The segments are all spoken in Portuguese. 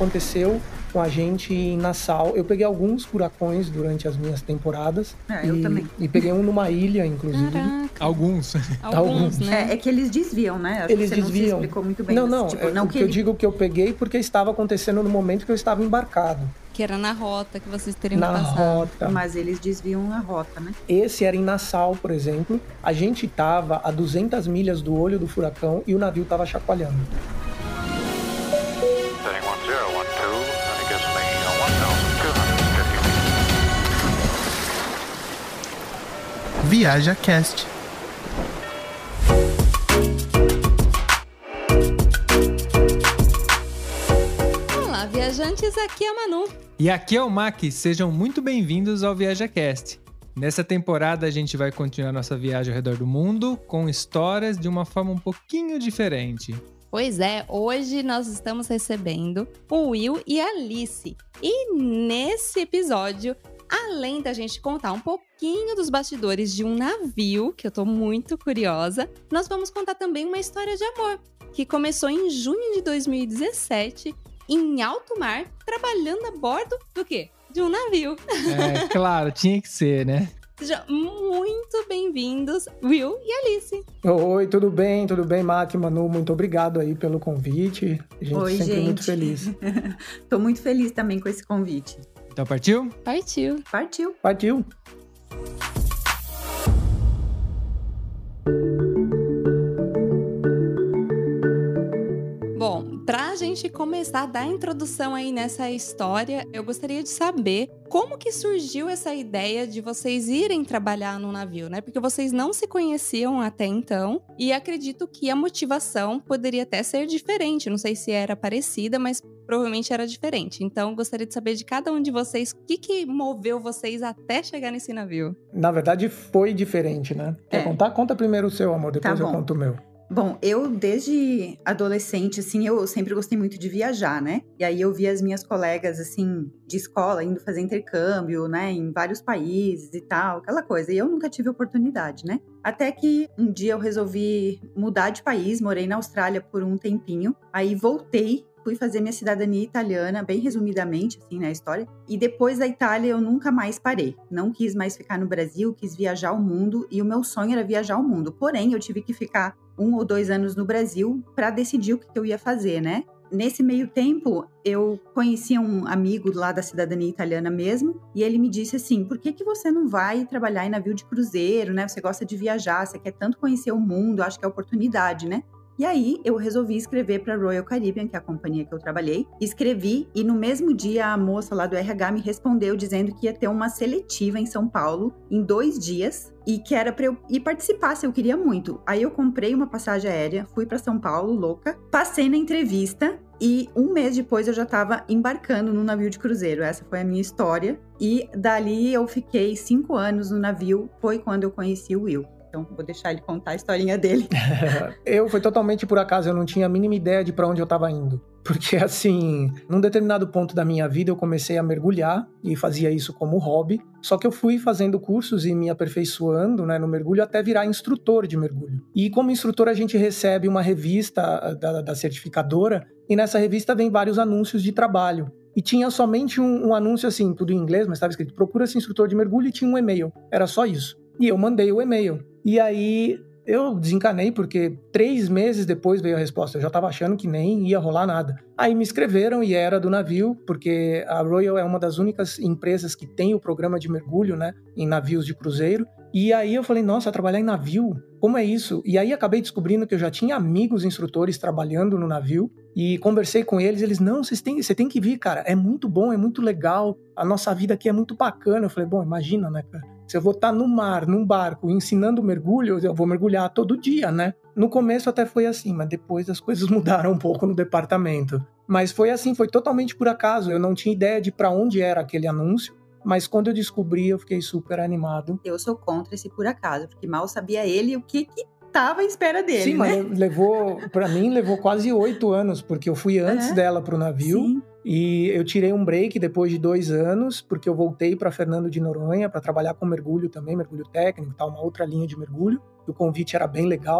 aconteceu com a gente em Nassau. Eu peguei alguns furacões durante as minhas temporadas. Eu também. E peguei um numa ilha, inclusive. Caraca. Alguns, né? É que eles desviam, né? Eles você desviam. Não se explicou muito bem. Não, tipo, o que eu digo que eu peguei porque estava acontecendo no momento que eu estava embarcado. Que era na rota que vocês teriam que Na passar. rota. Mas eles desviam a rota, né? Esse era em Nassau, por exemplo. A gente estava a 200 milhas do olho do furacão e o navio estava chacoalhando. ViajaCast. Olá, viajantes, aqui é a Manu. E aqui é o Mac, sejam muito bem-vindos ao ViajaCast. Nessa temporada a gente vai continuar nossa viagem ao redor do mundo com histórias de uma forma um pouquinho diferente. Pois é, hoje nós estamos recebendo o Will e a Alice. E nesse episódio, além da gente contar um pouquinho dos bastidores de um navio, que eu tô muito curiosa, nós vamos contar também uma história de amor, que começou em junho de 2017, em alto mar, trabalhando a bordo do quê? De um navio. É, claro, tinha que ser, né? Sejam muito bem-vindos, Will e Alice. Oi, tudo bem, Mac, Manu, muito obrigado aí pelo convite. A gente Oi, sempre gente. muito feliz. Tô muito feliz também com esse convite. Então partiu? Partiu. Partiu. Bom, pra gente começar a dar introdução aí nessa história, eu gostaria de saber como que surgiu essa ideia de vocês irem trabalhar no navio, né? Porque vocês não se conheciam até então e acredito que a motivação poderia até ser diferente. Não sei se era parecida, mas provavelmente era diferente. Então, eu gostaria de saber de cada um de vocês o que moveu vocês até chegar nesse navio. Na verdade, foi diferente, né? Quer contar? Conta primeiro o seu, amor, depois eu conto o meu. Bom, eu desde adolescente, assim, eu sempre gostei muito de viajar, né? E aí eu via as minhas colegas, assim, de escola, indo fazer intercâmbio, né? Em vários países e tal, aquela coisa. E eu nunca tive oportunidade, né? Até que um dia eu resolvi mudar de país, morei na Austrália por um tempinho. Aí voltei, fui fazer minha cidadania italiana, bem resumidamente, assim, na história. E depois da Itália eu nunca mais parei. Não quis mais ficar no Brasil, quis viajar o mundo. E o meu sonho era viajar o mundo. Porém, eu tive que ficar 1 ou 2 anos no Brasil para decidir o que eu ia fazer, né? Nesse meio tempo, eu conheci um amigo lá da cidadania italiana mesmo, e ele me disse assim, por que você não vai trabalhar em navio de cruzeiro, né? Você gosta de viajar, você quer tanto conhecer o mundo, acho que é oportunidade, né? E aí, eu resolvi escrever para a Royal Caribbean, que é a companhia que eu trabalhei. Escrevi e no mesmo dia a moça lá do RH me respondeu dizendo que ia ter uma seletiva em São Paulo em 2 dias e que era para eu ir participar, se eu queria muito. Aí eu comprei uma passagem aérea, fui para São Paulo, louca, passei na entrevista e 1 mês depois eu já estava embarcando no navio de cruzeiro. Essa foi a minha história. E dali eu fiquei 5 anos no navio, foi quando eu conheci o Will. Então, vou deixar ele contar a historinha dele. Foi totalmente por acaso, eu não tinha a mínima ideia de para onde eu estava indo. Porque, assim, num determinado ponto da minha vida, eu comecei a mergulhar e fazia isso como hobby. Só que eu fui fazendo cursos e me aperfeiçoando, né, no mergulho até virar instrutor de mergulho. E como instrutor, a gente recebe uma revista da certificadora e nessa revista vem vários anúncios de trabalho. E tinha somente um anúncio, assim, tudo em inglês, mas estava escrito, procura-se instrutor de mergulho e tinha um e-mail. Era só isso. E eu mandei o e-mail. E aí eu desencanei porque 3 meses depois veio a resposta. Eu já estava achando que nem ia rolar nada. Aí me escreveram e era do navio, porque a Royal é uma das únicas empresas que tem o programa de mergulho, né, em navios de cruzeiro. E aí eu falei, nossa, trabalhar em navio? Como é isso? E aí acabei descobrindo que eu já tinha amigos instrutores trabalhando no navio e conversei com eles, não, você tem que vir, cara, é muito bom, é muito legal, a nossa vida aqui é muito bacana. Eu falei, bom, imagina, né, cara, se eu vou estar no mar, num barco, ensinando mergulho, eu vou mergulhar todo dia, né? No começo até foi assim, mas depois as coisas mudaram um pouco no departamento. Mas foi assim, foi totalmente por acaso, eu não tinha ideia de para onde era aquele anúncio. Mas quando eu descobri, eu fiquei super animado. Eu sou contra esse por acaso, porque mal sabia ele o que tava à espera dele, sim, né? Mas pra mim levou quase 8 anos, porque eu fui antes dela pro navio. Sim. E eu tirei um break depois de 2 anos, porque eu voltei para Fernando de Noronha para trabalhar com mergulho também, mergulho técnico, tal, uma outra linha de mergulho. O convite era bem legal.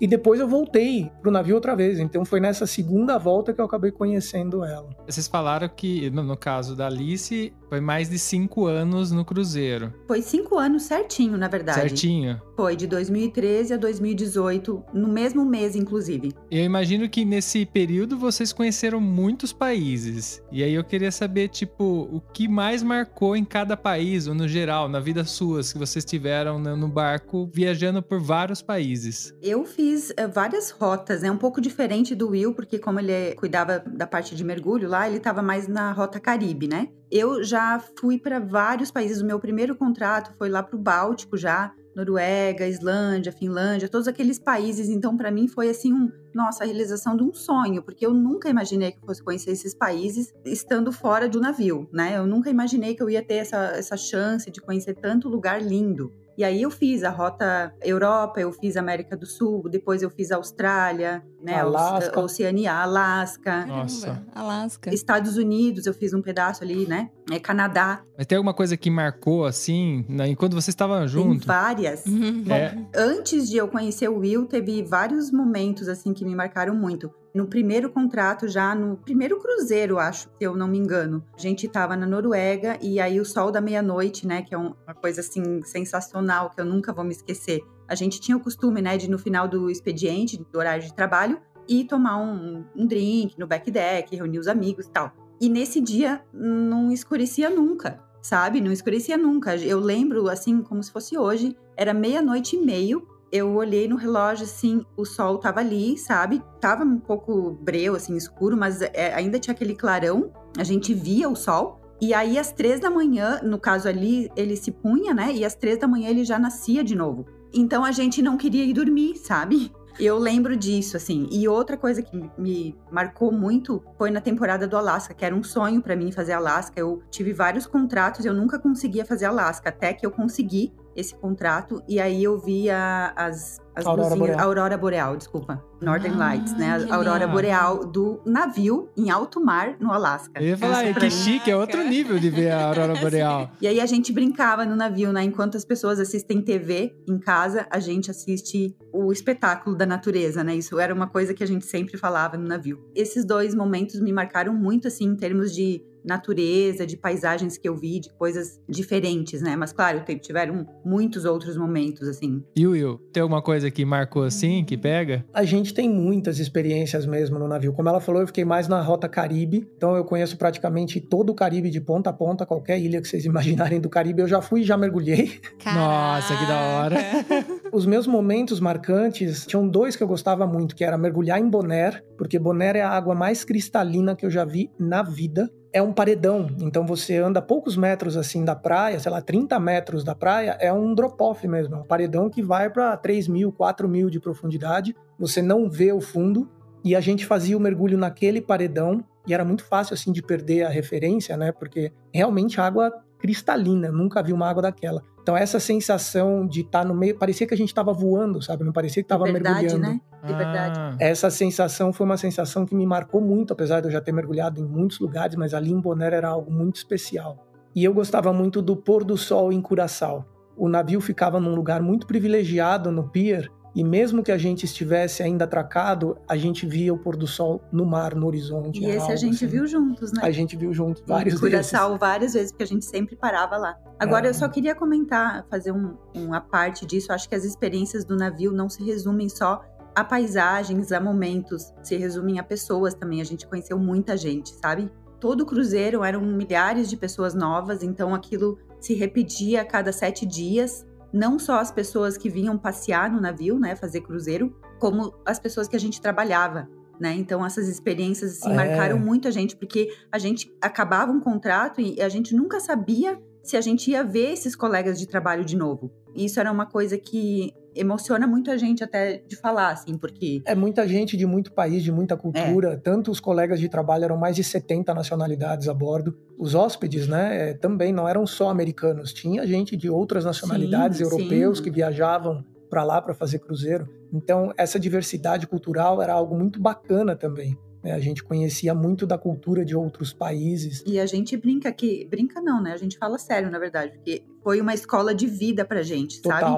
E depois eu voltei pro navio outra vez. Então foi nessa segunda volta que eu acabei conhecendo ela. Vocês falaram que, no caso da Alice, foi mais de 5 anos no cruzeiro. Foi 5 anos certinho, na verdade. Certinho? Foi, de 2013 a 2018, no mesmo mês, inclusive. Eu imagino que nesse período vocês conheceram muitos países. E aí eu queria saber, tipo, o que mais marcou em cada país, ou no geral, na vida suas, que vocês tiveram no barco, viajando por vários países. Eu fiz várias rotas, né? Um pouco diferente do Will, porque como ele cuidava da parte de mergulho lá, ele estava mais na rota Caribe, né? Eu já fui para vários países. O meu primeiro contrato foi lá pro Báltico já, Noruega, Islândia, Finlândia, todos aqueles países. Então, para mim, foi assim, a realização de um sonho, porque eu nunca imaginei que eu fosse conhecer esses países estando fora do navio, né? Eu nunca imaginei que eu ia ter essa chance de conhecer tanto lugar lindo. E aí eu fiz a rota Europa, eu fiz América do Sul, depois eu fiz Austrália, né, Alasca. Oceania, Alasca. Nossa. Alasca. Estados Unidos, eu fiz um pedaço ali, né? Canadá. Mas tem alguma coisa que marcou, assim, enquanto vocês estavam juntos? Tem várias. Bom, antes de eu conhecer o Will, teve vários momentos, assim, que me marcaram muito. No primeiro contrato, já no primeiro cruzeiro, acho, se eu não me engano, a gente tava na Noruega e aí o sol da meia-noite, né, que é uma coisa, assim, sensacional, que eu nunca vou me esquecer. A gente tinha o costume, né, de no final do expediente, do horário de trabalho, ir tomar um drink no backdeck, reunir os amigos e tal. E nesse dia, não escurecia nunca, sabe? Não escurecia nunca. Eu lembro, assim, como se fosse hoje, era 00:30, eu olhei no relógio, assim, o sol tava ali, sabe? Tava um pouco breu, assim, escuro, mas ainda tinha aquele clarão, a gente via o sol. E aí, às 3:00, no caso ali, ele se punha, né? E às 3:00 ele já nascia de novo. Então, a gente não queria ir dormir, sabe? Eu lembro disso, assim. E outra coisa que me marcou muito foi na temporada do Alasca, que era um sonho pra mim fazer Alasca. Eu tive vários contratos, eu nunca conseguia fazer Alasca, até que eu consegui esse contrato. E aí eu vi as Aurora Boreal, desculpa. Northern Lights, né? A Aurora Boreal do navio em alto mar no Alasca. Eu ia falar, que chique, é outro nível de ver a Aurora Boreal. E aí a gente brincava no navio, né? Enquanto as pessoas assistem TV em casa, a gente assiste o espetáculo da natureza, né? Isso era uma coisa que a gente sempre falava no navio. Esses 2 momentos me marcaram muito, assim, em termos de natureza, de paisagens que eu vi, de coisas diferentes, né? Mas, claro, tiveram muitos outros momentos, assim. E Will, tem alguma coisa que marcou assim, que pega? A gente tem muitas experiências mesmo no navio. Como ela falou, eu fiquei mais na rota Caribe, então eu conheço praticamente todo o Caribe de ponta a ponta, qualquer ilha que vocês imaginarem do Caribe, eu já fui e já mergulhei. Caraca. Nossa, que da hora! Os meus momentos marcantes, tinham 2 que eu gostava muito, que era mergulhar em Bonaire, porque Bonaire é a água mais cristalina que eu já vi na vida. É um paredão, então você anda poucos metros assim da praia, sei lá, 30 metros da praia, é um drop-off mesmo, é um paredão que vai para 3.000, 4.000 de profundidade, você não vê o fundo, e a gente fazia o mergulho naquele paredão, e era muito fácil assim de perder a referência, né, porque realmente água cristalina, eu nunca vi uma água daquela. Então essa sensação de estar no meio, parecia que a gente estava voando, sabe? Não parecia que estava mergulhando. Né? De verdade. Essa sensação foi uma sensação que me marcou muito, apesar de eu já ter mergulhado em muitos lugares, mas ali em Bonaire era algo muito especial. E eu gostava muito do pôr do sol em Curaçao. O navio ficava num lugar muito privilegiado no pier, e mesmo que a gente estivesse ainda atracado, a gente via o pôr do sol no mar, no horizonte. E esse a gente viu juntos, né? A gente viu juntos vários vezes. Curaçao várias vezes, porque a gente sempre parava lá. Agora, eu só queria comentar, fazer uma parte disso. Acho que as experiências do navio não se resumem só a paisagens, a momentos. Se resumem a pessoas também. A gente conheceu muita gente, sabe? Todo cruzeiro eram milhares de pessoas novas, então aquilo se repetia a cada 7 dias. Não só as pessoas que vinham passear no navio, né, fazer cruzeiro, como as pessoas que a gente trabalhava, né? Então, essas experiências assim, marcaram muito a gente, porque a gente acabava um contrato e a gente nunca sabia se a gente ia ver esses colegas de trabalho de novo. E isso era uma coisa que emociona muito a gente até de falar, assim, porque... É muita gente de muito país, de muita cultura. Tanto os colegas de trabalho, eram mais de 70 nacionalidades a bordo. Os hóspedes, né, também não eram só americanos. Tinha gente de outras nacionalidades, europeus, que viajavam para lá para fazer cruzeiro. Então, essa diversidade cultural era algo muito bacana também. A gente conhecia muito da cultura de outros países. E a gente brinca que... Brinca não, né? A gente fala sério, na verdade. Porque foi uma escola de vida pra gente, Total. sabe?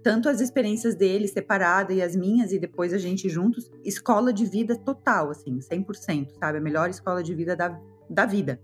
tanto as experiências dele separada e as minhas, e depois a gente juntos, escola de vida total, assim, 100%, sabe? A melhor escola de vida da vida.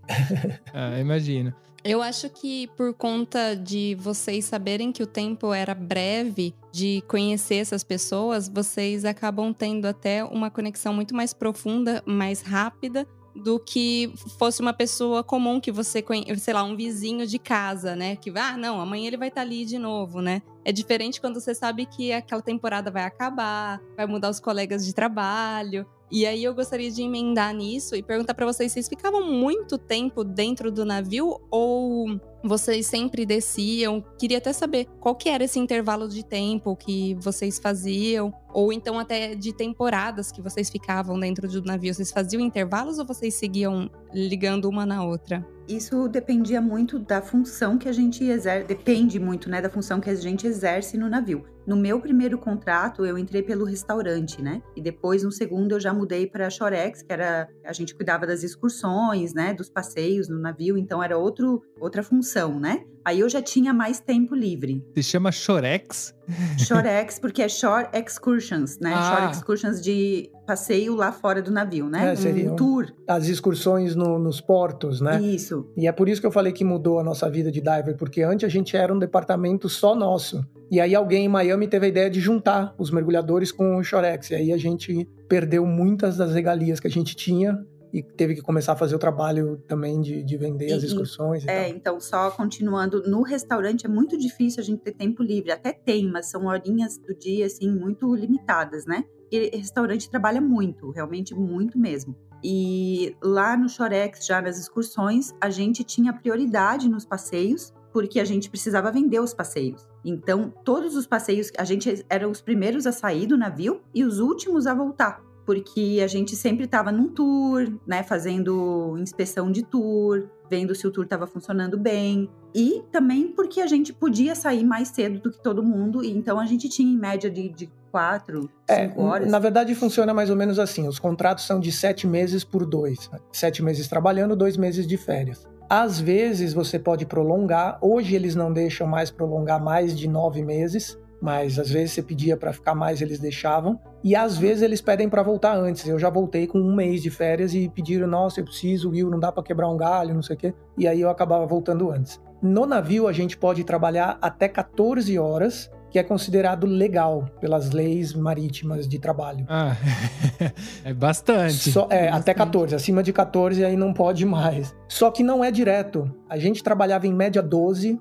Imagino. Eu acho que por conta de vocês saberem que o tempo era breve de conhecer essas pessoas, vocês acabam tendo até uma conexão muito mais profunda, mais rápida, do que fosse uma pessoa comum que você conhece, sei lá, um vizinho de casa, né? Que, não, amanhã ele vai estar ali de novo, né? É diferente quando você sabe que aquela temporada vai acabar, vai mudar os colegas de trabalho. E aí eu gostaria de emendar nisso e perguntar pra vocês ficavam muito tempo dentro do navio ou vocês sempre desciam? Queria até saber qual que era esse intervalo de tempo que vocês faziam, ou então até de temporadas que vocês ficavam dentro do navio. Vocês faziam intervalos ou vocês seguiam ligando uma na outra? Isso dependia muito da função que a gente exerce, depende muito, né, da função que a gente exerce no navio. No meu primeiro contrato, eu entrei pelo restaurante, né, e depois no segundo eu já mudei para Shorex, que era, a gente cuidava das excursões, né, dos passeios no navio, então era outra função, né. Aí eu já tinha mais tempo livre. Se chama Shorex? Shorex, porque é Shore Excursions, né? Shore Excursions de passeio lá fora do navio, né? Seria um tour. As excursões nos portos, né? Isso. E é por isso que eu falei que mudou a nossa vida de diver, porque antes a gente era um departamento só nosso. E aí alguém em Miami teve a ideia de juntar os mergulhadores com o Shorex. E aí a gente perdeu muitas das regalias que a gente tinha e teve que começar a fazer o trabalho também de vender as excursões e tal. Então, só continuando, no restaurante é muito difícil a gente ter tempo livre. Até tem, mas são horinhas do dia, assim, muito limitadas, né? E restaurante trabalha muito, realmente muito mesmo. E lá no Shorex, já nas excursões, a gente tinha prioridade nos passeios, porque a gente precisava vender os passeios. Então, todos os passeios, a gente era os primeiros a sair do navio e os últimos a voltar. Porque a gente sempre estava num tour, né, fazendo inspeção de tour, vendo se o tour estava funcionando bem. E também porque a gente podia sair mais cedo do que todo mundo, e então a gente tinha em média de 4, 5 horas. Na verdade funciona mais ou menos assim, os contratos são de 7 meses por 2. 7 meses trabalhando, 2 meses de férias. Às vezes você pode prolongar, hoje eles não deixam mais prolongar mais de 9 meses, mas às vezes você pedia para ficar mais, eles deixavam. E às vezes eles pedem para voltar antes. Eu já voltei com 1 mês de férias e pediram, nossa, eu preciso, Will, não dá para quebrar um galho, não sei o quê. E aí eu acabava voltando antes. No navio a gente pode trabalhar até 14 horas, que é considerado legal pelas leis marítimas de trabalho. É bastante. Bastante. Até 14. Acima de 14 aí não pode mais. Só que não é direto. A gente trabalhava em média 12,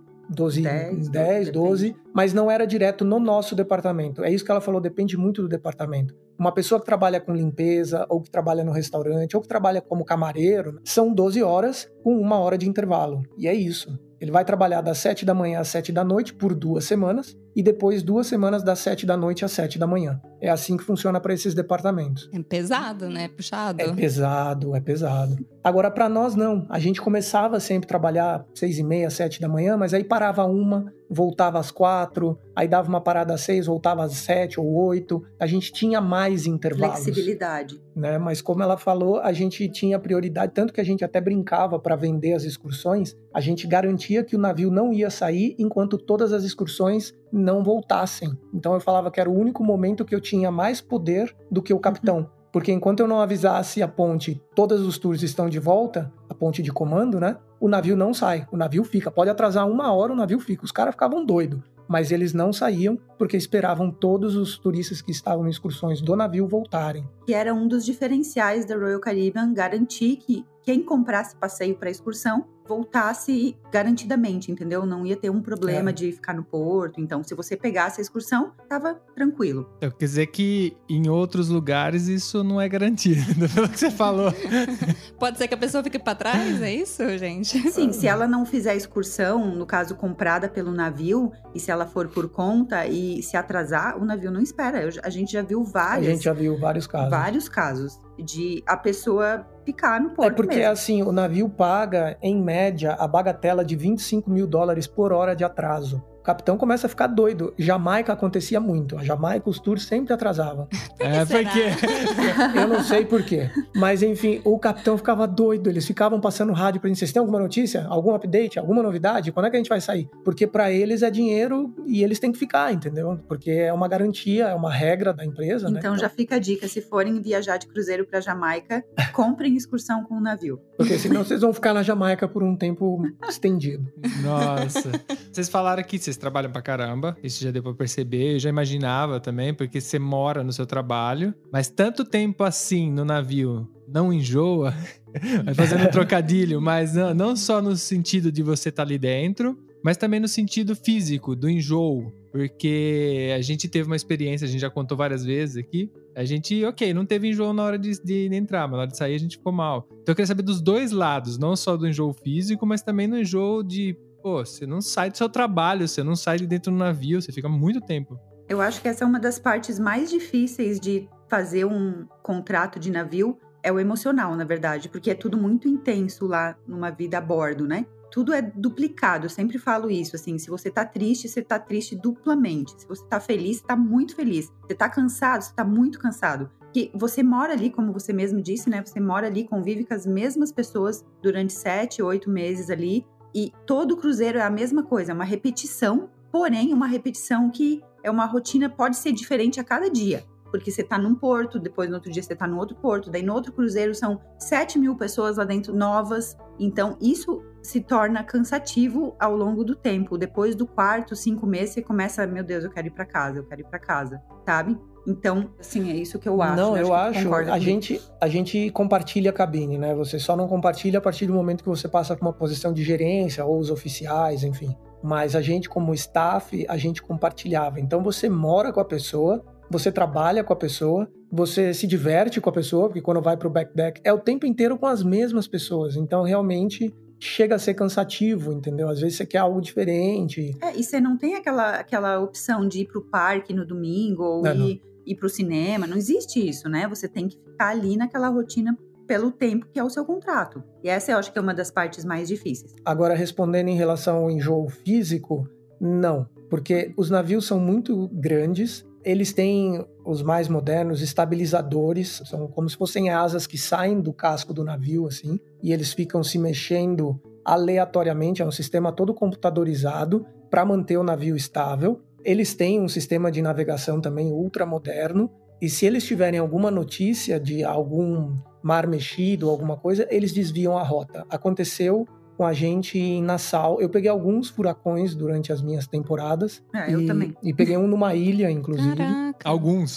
10, 12, mas não era direto no nosso departamento. É isso que ela falou, depende muito do departamento. Uma pessoa que trabalha com limpeza, ou que trabalha no restaurante, ou que trabalha como camareiro, são 12 horas com 1 hora de intervalo. E é isso. Ele vai trabalhar das 7 da manhã às 7 da noite por 2 semanas e depois 2 semanas das 7 da noite às 7 da manhã. É assim que funciona para esses departamentos. É pesado, né? Puxado. É pesado. Agora, para nós, não. A gente começava sempre a trabalhar 6h30, 7 da manhã, mas aí parava 1, voltava às 4, aí dava uma parada às 6, voltava às 7 ou 8. A gente tinha mais intervalos. Flexibilidade. Né? Mas como ela falou, a gente tinha prioridade, tanto que a gente até brincava para vender as excursões, a gente garantia que o navio não ia sair enquanto todas as excursões não voltassem. Então eu falava que era o único momento que eu tinha mais poder do que o capitão. Porque enquanto eu não avisasse a ponte, todos os tours estão de volta, a ponte de comando, né? O navio não sai, o navio fica. Pode atrasar 1 hora, o navio fica. Os caras ficavam doidos. Mas eles não saíam porque esperavam todos os turistas que estavam em excursões do navio voltarem. Que era um dos diferenciais da Royal Caribbean, garantir que quem comprasse passeio para excursão voltasse garantidamente, entendeu? Não ia ter um problema de ficar no porto. Então, se você pegasse a excursão, tava tranquilo. Quer dizer que em outros lugares isso não é garantido, pelo que você falou. Pode ser que a pessoa fique para trás, é isso, gente? Sim, se ela não fizer a excursão, no caso comprada pelo navio, e se ela for por conta e se atrasar, o navio não espera. A gente já viu vários casos. Vários casos de a pessoa ficar no porto. É porque mesmo. Assim, o navio paga, em média, a bagatela de $25 mil por hora de atraso. O capitão começa a ficar doido. Jamaica acontecia muito. A Jamaica, os tours sempre atrasavam. Porque Eu não sei por quê. Mas, enfim, o capitão ficava doido. Eles ficavam passando rádio pra gente. Vocês têm alguma notícia? Algum update? Alguma novidade? Quando é que a gente vai sair? Porque pra eles é dinheiro e eles têm que ficar, entendeu? Porque é uma garantia, é uma regra da empresa, então, né? já fica a dica. Se forem viajar de cruzeiro pra Jamaica, comprem excursão com o navio. Porque senão vocês vão ficar na Jamaica por um tempo estendido. Nossa. Vocês falaram que vocês trabalham pra caramba. Isso já deu pra perceber. Eu já imaginava também, porque você mora no seu trabalho. Mas tanto tempo assim no navio não enjoa? Fazendo um trocadilho, mas não só no sentido de você estar ali dentro, mas também no sentido físico, do enjoo. Porque a gente teve uma experiência, a gente já contou várias vezes aqui. A gente, não teve enjoo na hora de entrar, mas na hora de sair a gente ficou mal. Então eu queria saber dos dois lados, não só do enjoo físico, mas também no enjoo de, você não sai do seu trabalho, você não sai de dentro do navio, você fica muito tempo. Eu acho que essa é uma das partes mais difíceis de fazer um contrato de navio, é o emocional, na verdade, porque é tudo muito intenso lá numa vida a bordo, né? Tudo é duplicado, eu sempre falo isso, assim, se você tá triste duplamente. Se você tá feliz, você tá muito feliz. Você tá cansado, você tá muito cansado. Porque você mora ali, como você mesmo disse, né? Você mora ali, convive com as mesmas pessoas durante 7, 8 meses ali. E todo cruzeiro é a mesma coisa, é uma repetição, porém uma repetição que é uma rotina, pode ser diferente a cada dia. Porque você tá num porto, depois no outro dia você tá no outro porto, daí no outro cruzeiro são 7.000 pessoas lá dentro, novas. Então isso se torna cansativo ao longo do tempo. Depois do 4, 5 meses, você começa, meu Deus, eu quero ir pra casa, sabe? Então, assim, é isso que eu acho. Não, eu acho, a gente compartilha a cabine, né? Você só não compartilha a partir do momento que você passa para uma posição de gerência ou os oficiais, enfim. Mas a gente, como staff, a gente compartilhava. Então você mora com a pessoa, você trabalha com a pessoa, você se diverte com a pessoa, porque quando vai pro backdeck é o tempo inteiro com as mesmas pessoas. Então, realmente, chega a ser cansativo, entendeu? Às vezes você quer algo diferente. E você não tem aquela opção de ir pro parque no domingo ou ir pro cinema. Não existe isso, né? Você tem que ficar ali naquela rotina pelo tempo que é o seu contrato. E essa eu acho que é uma das partes mais difíceis. Agora, respondendo em relação ao enjoo físico, não. Porque os navios são muito grandes. Eles têm, os mais modernos, estabilizadores. São como se fossem asas que saem do casco do navio, assim. E eles ficam se mexendo aleatoriamente. É um sistema todo computadorizado para manter o navio estável. Eles têm um sistema de navegação também ultramoderno. E se eles tiverem alguma notícia de algum mar mexido ou alguma coisa, eles desviam a rota. Aconteceu com a gente em Nassau. Eu peguei alguns furacões durante as minhas temporadas. Eu também. E peguei um numa ilha, inclusive. Caraca. Alguns,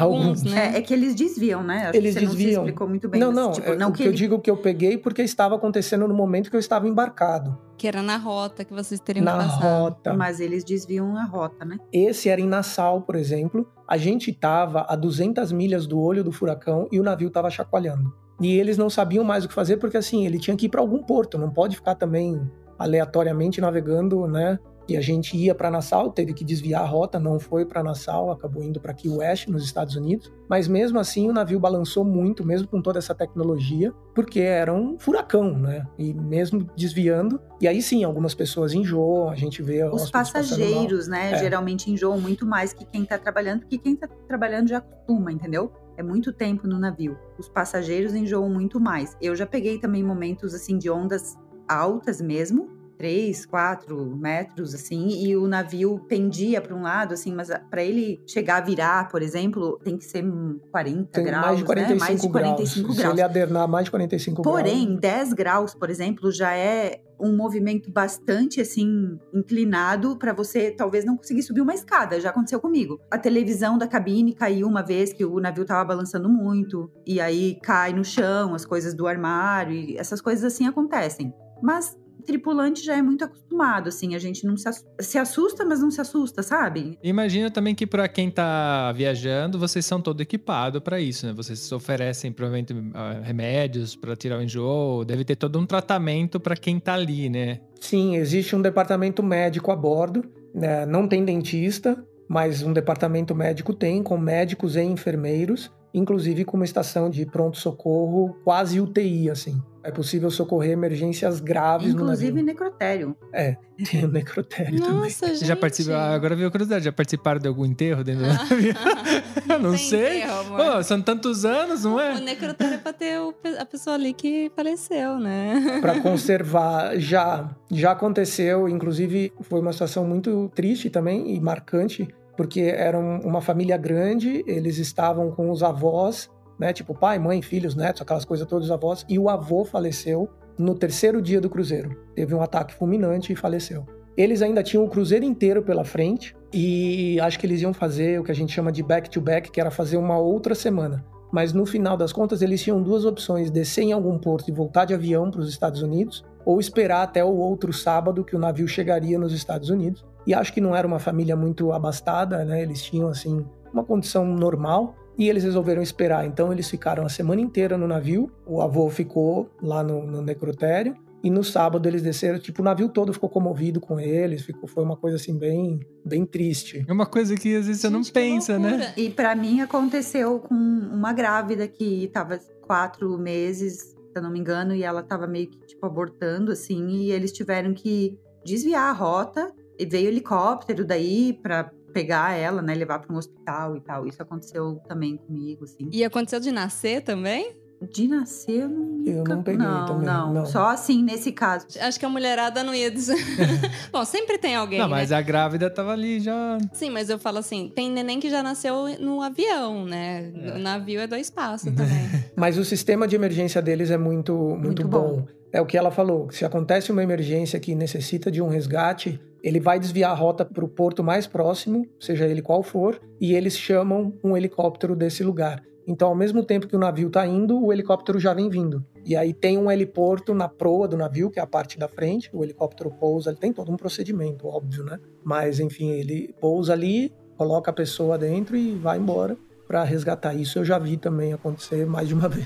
né? É que eles desviam, né? Acho eles que você desviam. Não se explicou muito bem. Não, mas, não. tipo, Eu digo que eu peguei porque estava acontecendo no momento que eu estava embarcado. Que era na rota que vocês teriam Na passado. rota. Mas eles desviam a rota, né? Esse era em Nassau, por exemplo. A gente estava a 200 milhas do olho do furacão e o navio estava chacoalhando. E eles não sabiam mais o que fazer porque, assim, ele tinha que ir para algum porto. Não pode ficar também aleatoriamente navegando, né? E a gente ia para Nassau, teve que desviar a rota, não foi para Nassau, acabou indo para Key West, nos Estados Unidos. Mas mesmo assim o navio balançou muito, mesmo com toda essa tecnologia, porque era um furacão, né? E mesmo desviando, e aí sim, algumas pessoas enjoam, a gente vê os passageiros, né? Geralmente enjoam muito mais que quem tá trabalhando, porque quem tá trabalhando já acostuma, entendeu? É muito tempo no navio. Os passageiros enjoam muito mais. Eu já peguei também momentos assim de ondas altas mesmo, 3, 4 metros, assim, e o navio pendia para um lado, assim, mas para ele chegar a virar, por exemplo, tem que ser 40 graus, mais de 45 né? Mais de 45 graus. Se ele adernar mais de 45 graus. Porém, 10 graus, por exemplo, já é um movimento bastante, assim, inclinado para você talvez não conseguir subir uma escada. Já aconteceu comigo. A televisão da cabine caiu uma vez que o navio tava balançando muito, e aí cai no chão as coisas do armário, e essas coisas assim acontecem. Mas tripulante já é muito acostumado, assim, a gente não se assusta, mas não se assusta, sabe? Imagina também que pra quem tá viajando, vocês são todo equipados pra isso, né? Vocês oferecem provavelmente remédios pra tirar o enjoo, deve ter todo um tratamento pra quem tá ali, né? Sim, existe um departamento médico a bordo, né? Não tem dentista, mas um departamento médico tem, com médicos e enfermeiros, inclusive com uma estação de pronto-socorro quase UTI, assim. É possível socorrer emergências graves no navio. Inclusive necrotério. Tem o necrotério também. Nossa, gente. Já participaram, agora veio a curiosidade, já participaram de algum enterro dentro do navio? Eu não sei. Enterro, Pô, são tantos anos, não é? O necrotério é pra ter a pessoa ali que faleceu, né? Para conservar, já aconteceu. Inclusive, foi uma situação muito triste também e marcante, porque era uma família grande, eles estavam com os avós, né? Tipo pai, mãe, filhos, netos, aquelas coisas todos os avós, e o avô faleceu no 3º dia do cruzeiro. Teve um ataque fulminante e faleceu. Eles ainda tinham o cruzeiro inteiro pela frente e acho que eles iam fazer o que a gente chama de back-to-back, que era fazer uma outra semana. Mas no final das contas, eles tinham 2 opções: descer em algum porto e voltar de avião para os Estados Unidos, ou esperar até o outro sábado que o navio chegaria nos Estados Unidos. E acho que não era uma família muito abastada, né? Eles tinham, assim, uma condição normal. E eles resolveram esperar, então eles ficaram a semana inteira no navio, o avô ficou lá no necrotério, e no sábado eles desceram, tipo, o navio todo ficou comovido com eles, foi uma coisa assim bem triste. É uma coisa que às vezes você não pensa, né? E pra mim aconteceu com uma grávida que tava 4 meses, se eu não me engano, e ela tava meio que, tipo, abortando, assim, e eles tiveram que desviar a rota, e veio helicóptero daí pra pegar ela, né, levar para um hospital e tal. Isso aconteceu também comigo, assim. E aconteceu de nascer também? De nascer, Eu não peguei também. Não. Só assim, nesse caso. Acho que a mulherada não ia dizer. Bom, sempre tem alguém, Não, mas né? a grávida tava ali já... Sim, mas eu falo assim, tem neném que já nasceu no avião, né? O navio é 2 passos também. Mas o sistema de emergência deles é muito bom. É o que ela falou, se acontece uma emergência que necessita de um resgate, ele vai desviar a rota para o porto mais próximo, seja ele qual for, e eles chamam um helicóptero desse lugar. Então, ao mesmo tempo que o navio está indo, o helicóptero já vem vindo. E aí tem um heliporto na proa do navio, que é a parte da frente, o helicóptero pousa, ele tem todo um procedimento, óbvio, né? Mas, enfim, ele pousa ali, coloca a pessoa dentro e vai embora para resgatar. Isso eu já vi também acontecer mais de uma vez.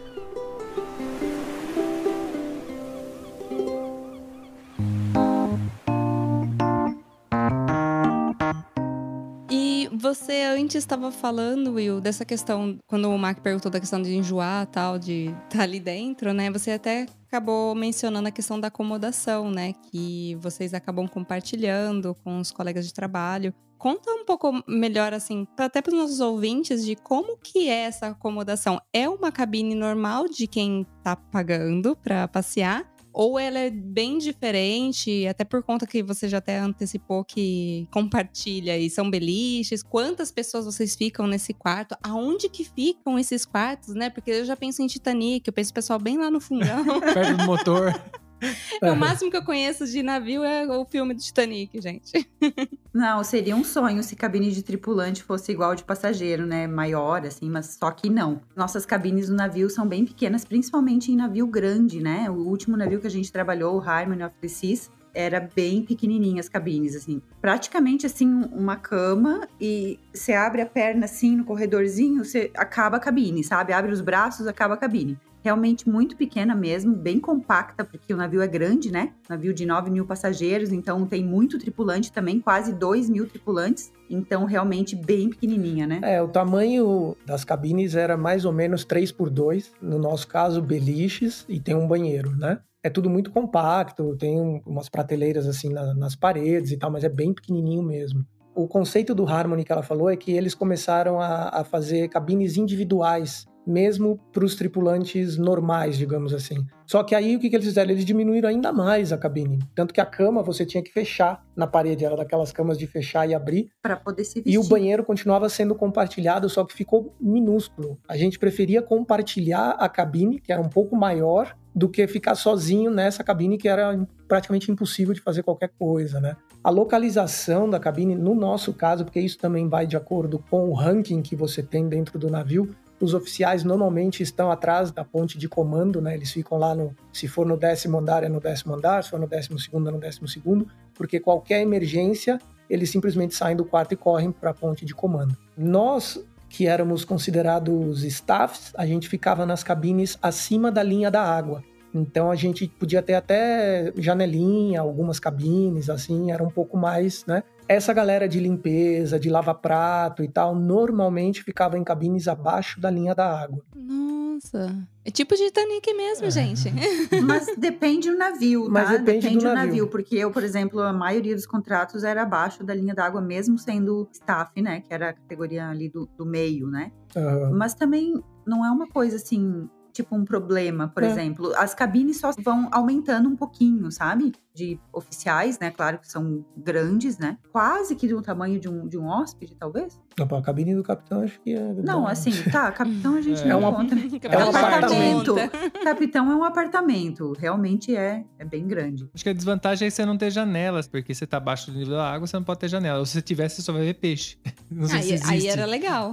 Você antes estava falando, Will, dessa questão, quando o Mark perguntou da questão de enjoar, tal, de estar ali dentro, né? Você até acabou mencionando a questão da acomodação, né? Que vocês acabam compartilhando com os colegas de trabalho. Conta um pouco melhor, assim, até para os nossos ouvintes, de como que é essa acomodação. É uma cabine normal de quem tá pagando para passear? Ou ela é bem diferente, até por conta que você já até antecipou que compartilha e são beliches? Quantas pessoas vocês ficam nesse quarto? Aonde que ficam esses quartos, né? Porque eu já penso em Titanic, eu penso o pessoal bem lá no fundão. Perto do motor. O máximo que eu conheço de navio é o filme do Titanic, gente. Não, seria um sonho se cabine de tripulante fosse igual de passageiro, né? Maior, assim, mas só que não. Nossas cabines do navio são bem pequenas, principalmente em navio grande, né? O último navio que a gente trabalhou, o Harmony of the Seas, era bem pequenininha as cabines, assim. Praticamente, assim, uma cama e você abre a perna, assim, no corredorzinho, você acaba a cabine, sabe? Abre os braços, acaba a cabine. Realmente muito pequena mesmo, bem compacta, porque o navio é grande, né? Navio de 9.000 passageiros, então tem muito tripulante também, quase 2.000 tripulantes. Então, realmente bem pequenininha, né? O tamanho das cabines era mais ou menos 3x2. No nosso caso, beliches e tem um banheiro, né? É tudo muito compacto, tem umas prateleiras assim nas paredes e tal, mas é bem pequenininho mesmo. O conceito do Harmony que ela falou é que eles começaram a fazer cabines individuais, mesmo para os tripulantes normais, digamos assim. Só que aí o que eles fizeram? Eles diminuíram ainda mais a cabine. Tanto que a cama você tinha que fechar na parede, era daquelas camas de fechar e abrir. Para poder se vestir. E o banheiro continuava sendo compartilhado, só que ficou minúsculo. A gente preferia compartilhar a cabine, que era um pouco maior, do que ficar sozinho nessa cabine, que era praticamente impossível de fazer qualquer coisa, né? A localização da cabine, no nosso caso, porque isso também vai de acordo com o ranking que você tem dentro do navio, os oficiais normalmente estão atrás da ponte de comando, né? Eles ficam lá, se for no 10º andar, é no 10º andar, se for no 12º, é no 12º, porque qualquer emergência, eles simplesmente saem do quarto e correm para a ponte de comando. Nós, que éramos considerados staffs, a gente ficava nas cabines acima da linha da água. Então a gente podia ter até janelinha, algumas cabines, assim, era um pouco mais, né? Essa galera de limpeza, de lava-prato e tal, normalmente ficava em cabines abaixo da linha da água. Nossa. É tipo Titanic mesmo, gente. Mas depende do navio, tá? Mas depende do do navio. Porque eu, por exemplo, a maioria dos contratos era abaixo da linha d'água, mesmo sendo staff, né? Que era a categoria ali do meio, né? Mas também não é uma coisa assim, tipo um problema, por exemplo. As cabines só vão aumentando um pouquinho, sabe? De oficiais, né? Claro que são grandes, né? Quase que do tamanho de um hóspede, talvez. Não, a cabine do capitão acho que é... Não, assim, tá, capitão a gente não conta, né? É um apartamento. Capitão é um apartamento, realmente é bem grande. Acho que a desvantagem é você não ter janelas, porque você tá abaixo do nível da água, você não pode ter janela. Ou se você tiver, você só vai ver peixe. Não sei se existe. Aí era legal.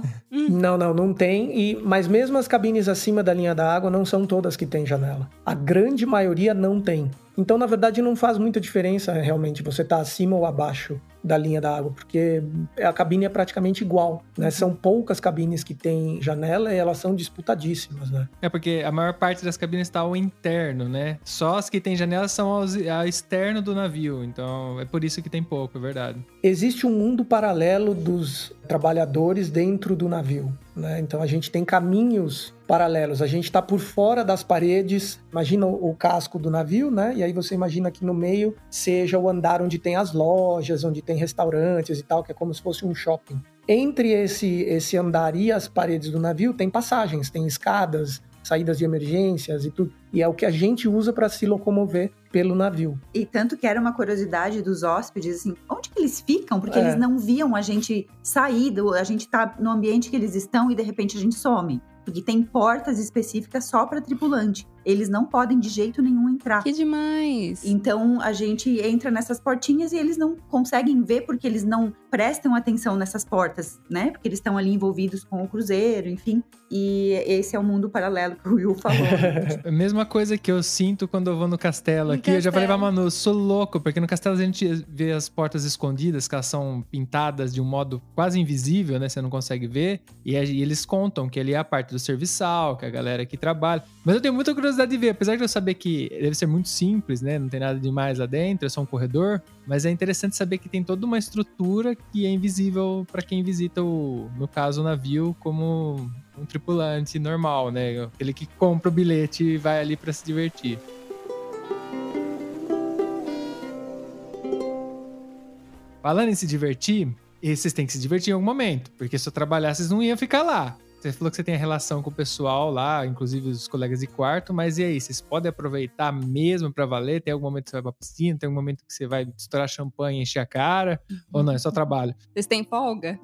Não tem. Mas mesmo as cabines acima da linha da água, não são todas que têm janela. A grande maioria não tem. Então, na verdade, não faz muita diferença realmente você tá acima ou abaixo da linha da água, porque a cabine é praticamente igual, né? São poucas cabines que têm janela e elas são disputadíssimas, né? É porque a maior parte das cabines está ao interno, né? Só as que têm janela são ao externo do navio, então é por isso que tem pouco, é verdade. Existe um mundo paralelo dos trabalhadores dentro do navio, né? Então a gente tem caminhos paralelos, a gente está por fora das paredes, imagina o casco do navio, né? E aí você imagina que no meio seja o andar onde tem as lojas, onde tem restaurantes e tal, que é como se fosse um shopping. Entre esse andar e as paredes do navio tem passagens, tem escadas, saídas de emergências e tudo. E é o que a gente usa para se locomover pelo navio. E tanto que era uma curiosidade dos hóspedes, assim, onde que eles ficam? Porque eles não viam a gente sair, a gente tá no ambiente que eles estão e de repente a gente some. Porque tem portas específicas só para tripulante. Eles não podem de jeito nenhum entrar. Que demais! Então, a gente entra nessas portinhas e eles não conseguem ver porque eles não prestam atenção nessas portas, né? Porque eles estão ali envolvidos com o cruzeiro, enfim. E esse é o mundo paralelo que o Will falou. A mesma coisa que eu sinto quando eu vou no castelo aqui. Eu já falei pra Manu, eu sou louco, porque no castelo a gente vê as portas escondidas, que elas são pintadas de um modo quase invisível, né? Você não consegue ver. E eles contam que ali é a parte do serviçal, que é a galera que trabalha. Mas eu tenho muita curiosidade de ver, apesar de eu saber que deve ser muito simples, né? Não tem nada demais lá dentro, é só um corredor. Mas é interessante saber que tem toda uma estrutura que é invisível para quem visita, no caso, o navio, como um tripulante normal, né? Aquele que compra o bilhete e vai ali para se divertir. Falando em se divertir, vocês têm que se divertir em algum momento, porque se eu trabalhar, vocês não iam ficar lá. Você falou que você tem a relação com o pessoal lá, inclusive os colegas de quarto, mas e aí? Vocês podem aproveitar mesmo pra valer? Tem algum momento que você vai pra piscina? Tem algum momento que você vai estourar champanhe e encher a cara? Ou não, é só trabalho? Vocês têm folga?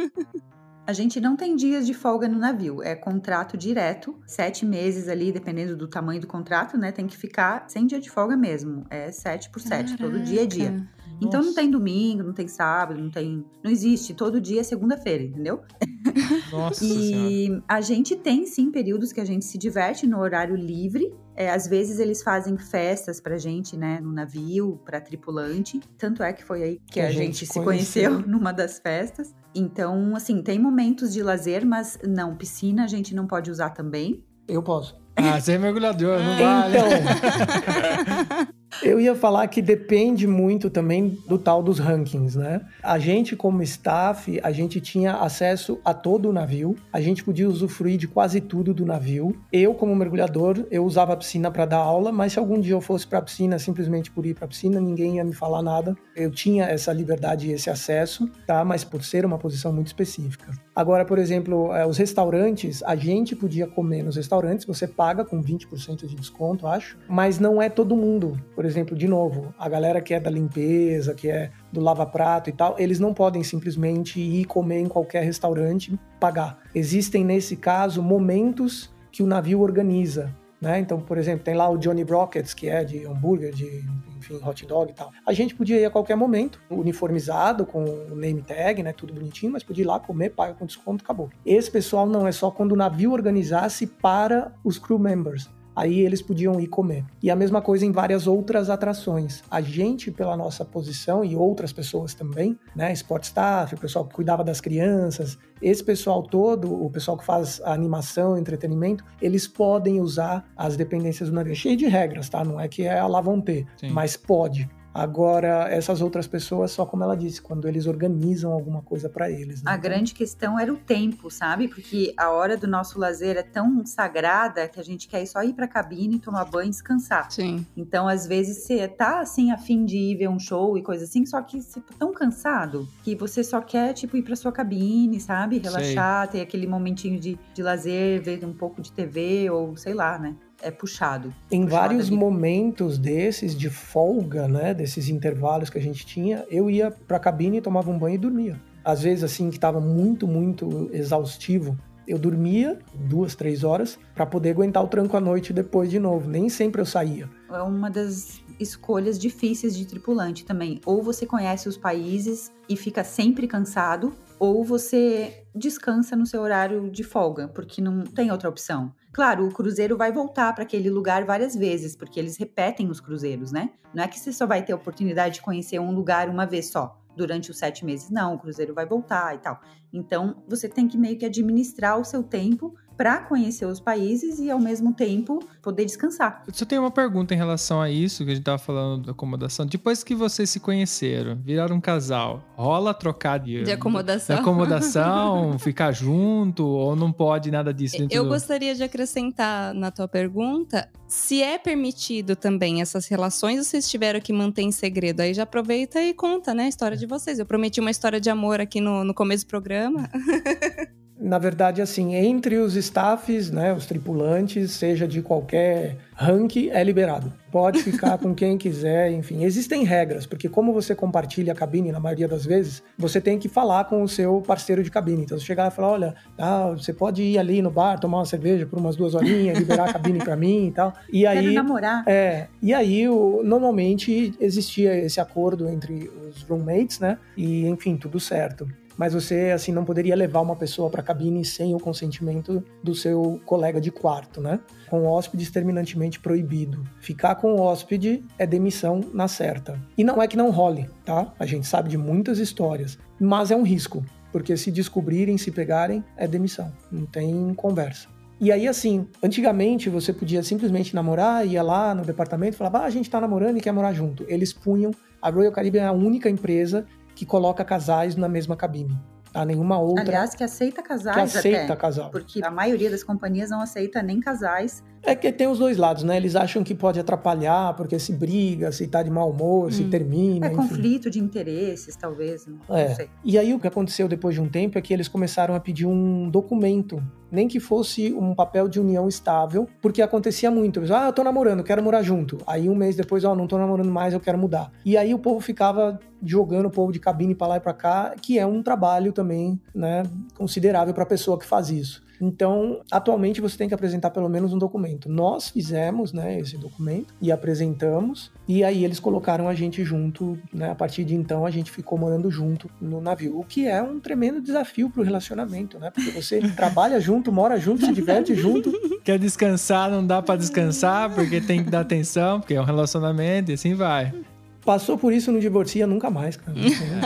A gente não tem dias de folga no navio, é contrato direto, 7 meses ali, dependendo do tamanho do contrato, né? Tem que ficar sem dia de folga mesmo, é 7 por 7, todo dia é dia. Nossa. Então não tem domingo, não tem sábado, não existe, todo dia é segunda-feira, entendeu? Nossa E Senhora. a gente tem sim períodos que a gente se diverte no horário livre. Às vezes eles fazem festas pra gente, né, no navio, pra tripulante. Tanto é que foi aí que a gente se conheceu numa das festas. Então, assim, tem momentos de lazer, mas não, piscina a gente não pode usar também. Eu posso. Ah, você é mergulhador, não vale. Então, eu ia falar que depende muito também do tal dos rankings, né? A gente, como staff, a gente tinha acesso a todo o navio, a gente podia usufruir de quase tudo do navio. Eu, como mergulhador, eu usava a piscina para dar aula, mas se algum dia eu fosse para a piscina, simplesmente por ir para a piscina, ninguém ia me falar nada. Eu tinha essa liberdade e esse acesso, tá? Mas por ser uma posição muito específica. Agora, por exemplo, os restaurantes, a gente podia comer nos restaurantes, você paga com 20% de desconto, acho, mas não é todo mundo. Por exemplo, de novo, a galera que é da limpeza, que é do lava-prato e tal, eles não podem simplesmente ir comer em qualquer restaurante e pagar. Existem, nesse caso, momentos que o navio organiza, né? Então, por exemplo, tem lá o Johnny Rockets, que é de hambúrguer, de enfim, hot dog e tal. A gente podia ir a qualquer momento, uniformizado, com o name tag, né? Tudo bonitinho, mas podia ir lá comer, paga com desconto, acabou. Esse pessoal não, é só quando o navio organizasse para os crew members. Aí eles podiam ir comer. E a mesma coisa em várias outras atrações. A gente, pela nossa posição, e outras pessoas também, né? Sport staff, o pessoal que cuidava das crianças, esse pessoal todo, o pessoal que faz a animação, entretenimento, eles podem usar as dependências do navio. É cheio de regras, tá? Não é que é a lá vão ter, mas pode. Agora, essas outras pessoas, só como ela disse, quando eles organizam alguma coisa para eles. Né? A grande questão era o tempo, sabe? Porque a hora do nosso lazer é tão sagrada que a gente quer só ir pra cabine, tomar banho e descansar. Sim. Então, às vezes, você tá, assim, a fim de ir ver um show e coisa assim, só que você tá tão cansado que você só quer, tipo, ir pra sua cabine, sabe? Relaxar, ter aquele momentinho de lazer, ver um pouco de TV ou sei lá, né? É puxado. Em puxado vários ali. momentos desses, de folga, né, desses intervalos que a gente tinha, eu ia pra cabine, tomava um banho e dormia. Às vezes, assim, que tava muito, muito exaustivo, eu dormia 2, 3 horas pra poder aguentar o tranco à noite depois de novo. Nem sempre eu saía. É uma das escolhas difíceis de tripulante também. Ou você conhece os países e fica sempre cansado, ou você descansa no seu horário de folga, porque não tem outra opção. Claro, o cruzeiro vai voltar para aquele lugar várias vezes, porque eles repetem os cruzeiros, né? Não é que você só vai ter a oportunidade de conhecer um lugar uma vez só, durante os 7 meses. Não, o cruzeiro vai voltar e tal. Então, você tem que meio que administrar o seu tempo para conhecer os países e, ao mesmo tempo, poder descansar. Eu só tenho uma pergunta em relação a isso, que a gente tava falando da acomodação. Depois que vocês se conheceram, viraram um casal, rola trocar De acomodação. De acomodação, ficar junto, ou não pode nada disso dentro Eu do... gostaria de acrescentar na tua pergunta, se é permitido também essas relações, ou vocês tiveram que manter em segredo? Aí já aproveita e conta, né, a história de vocês. Eu prometi uma história de amor aqui no começo do programa. Na verdade, assim, entre os staffs, né, os tripulantes, seja de qualquer rank, é liberado. Pode ficar com quem quiser, enfim. Existem regras, porque como você compartilha a cabine, na maioria das vezes, você tem que falar com o seu parceiro de cabine. Então, você chegar lá e falar, olha, você pode ir ali no bar, tomar uma cerveja por umas 2 horinhas, liberar a cabine pra mim e tal. E aí, quero namorar. E aí, normalmente, existia esse acordo entre os roommates, né? E, enfim, tudo certo. Mas você, assim, não poderia levar uma pessoa para a cabine sem o consentimento do seu colega de quarto, né? Com hóspedes terminantemente proibido. Ficar com o hóspede é demissão na certa. E não é que não role, tá? A gente sabe de muitas histórias, mas é um risco, porque se descobrirem, se pegarem, é demissão. Não tem conversa. E aí, assim, antigamente você podia simplesmente namorar, ia lá no departamento e falava, a gente tá namorando e quer morar junto. Eles punham, a Royal Caribbean é a única empresa que coloca casais na mesma cabine. Tá? Nenhuma outra. Aliás, que aceita casais que aceita até. Casal. Porque a maioria das companhias não aceita nem casais. É que tem os dois lados, né? Eles acham que pode atrapalhar, porque se briga, se tá de mau humor, se termina. É enfim. conflito de interesses, talvez. Não sei. E aí o que aconteceu depois de um tempo é que eles começaram a pedir um documento, nem que fosse um papel de união estável, porque acontecia muito. Eles, eu tô namorando, quero morar junto. Aí um mês depois, não tô namorando mais, eu quero mudar. E aí o povo ficava jogando o povo de cabine pra lá e pra cá, que é um trabalho também, né, considerável pra pessoa que faz isso. Então, atualmente você tem que apresentar pelo menos um documento. Nós fizemos, né, esse documento e apresentamos, e aí eles colocaram a gente junto, né? A partir de então a gente ficou morando junto no navio, o que é um tremendo desafio pro relacionamento, né? Porque você trabalha junto, mora junto, se diverte junto. Quer descansar, não dá pra descansar, porque tem que dar atenção, porque é um relacionamento e assim vai. Passou por isso, não divorcia nunca mais, cara.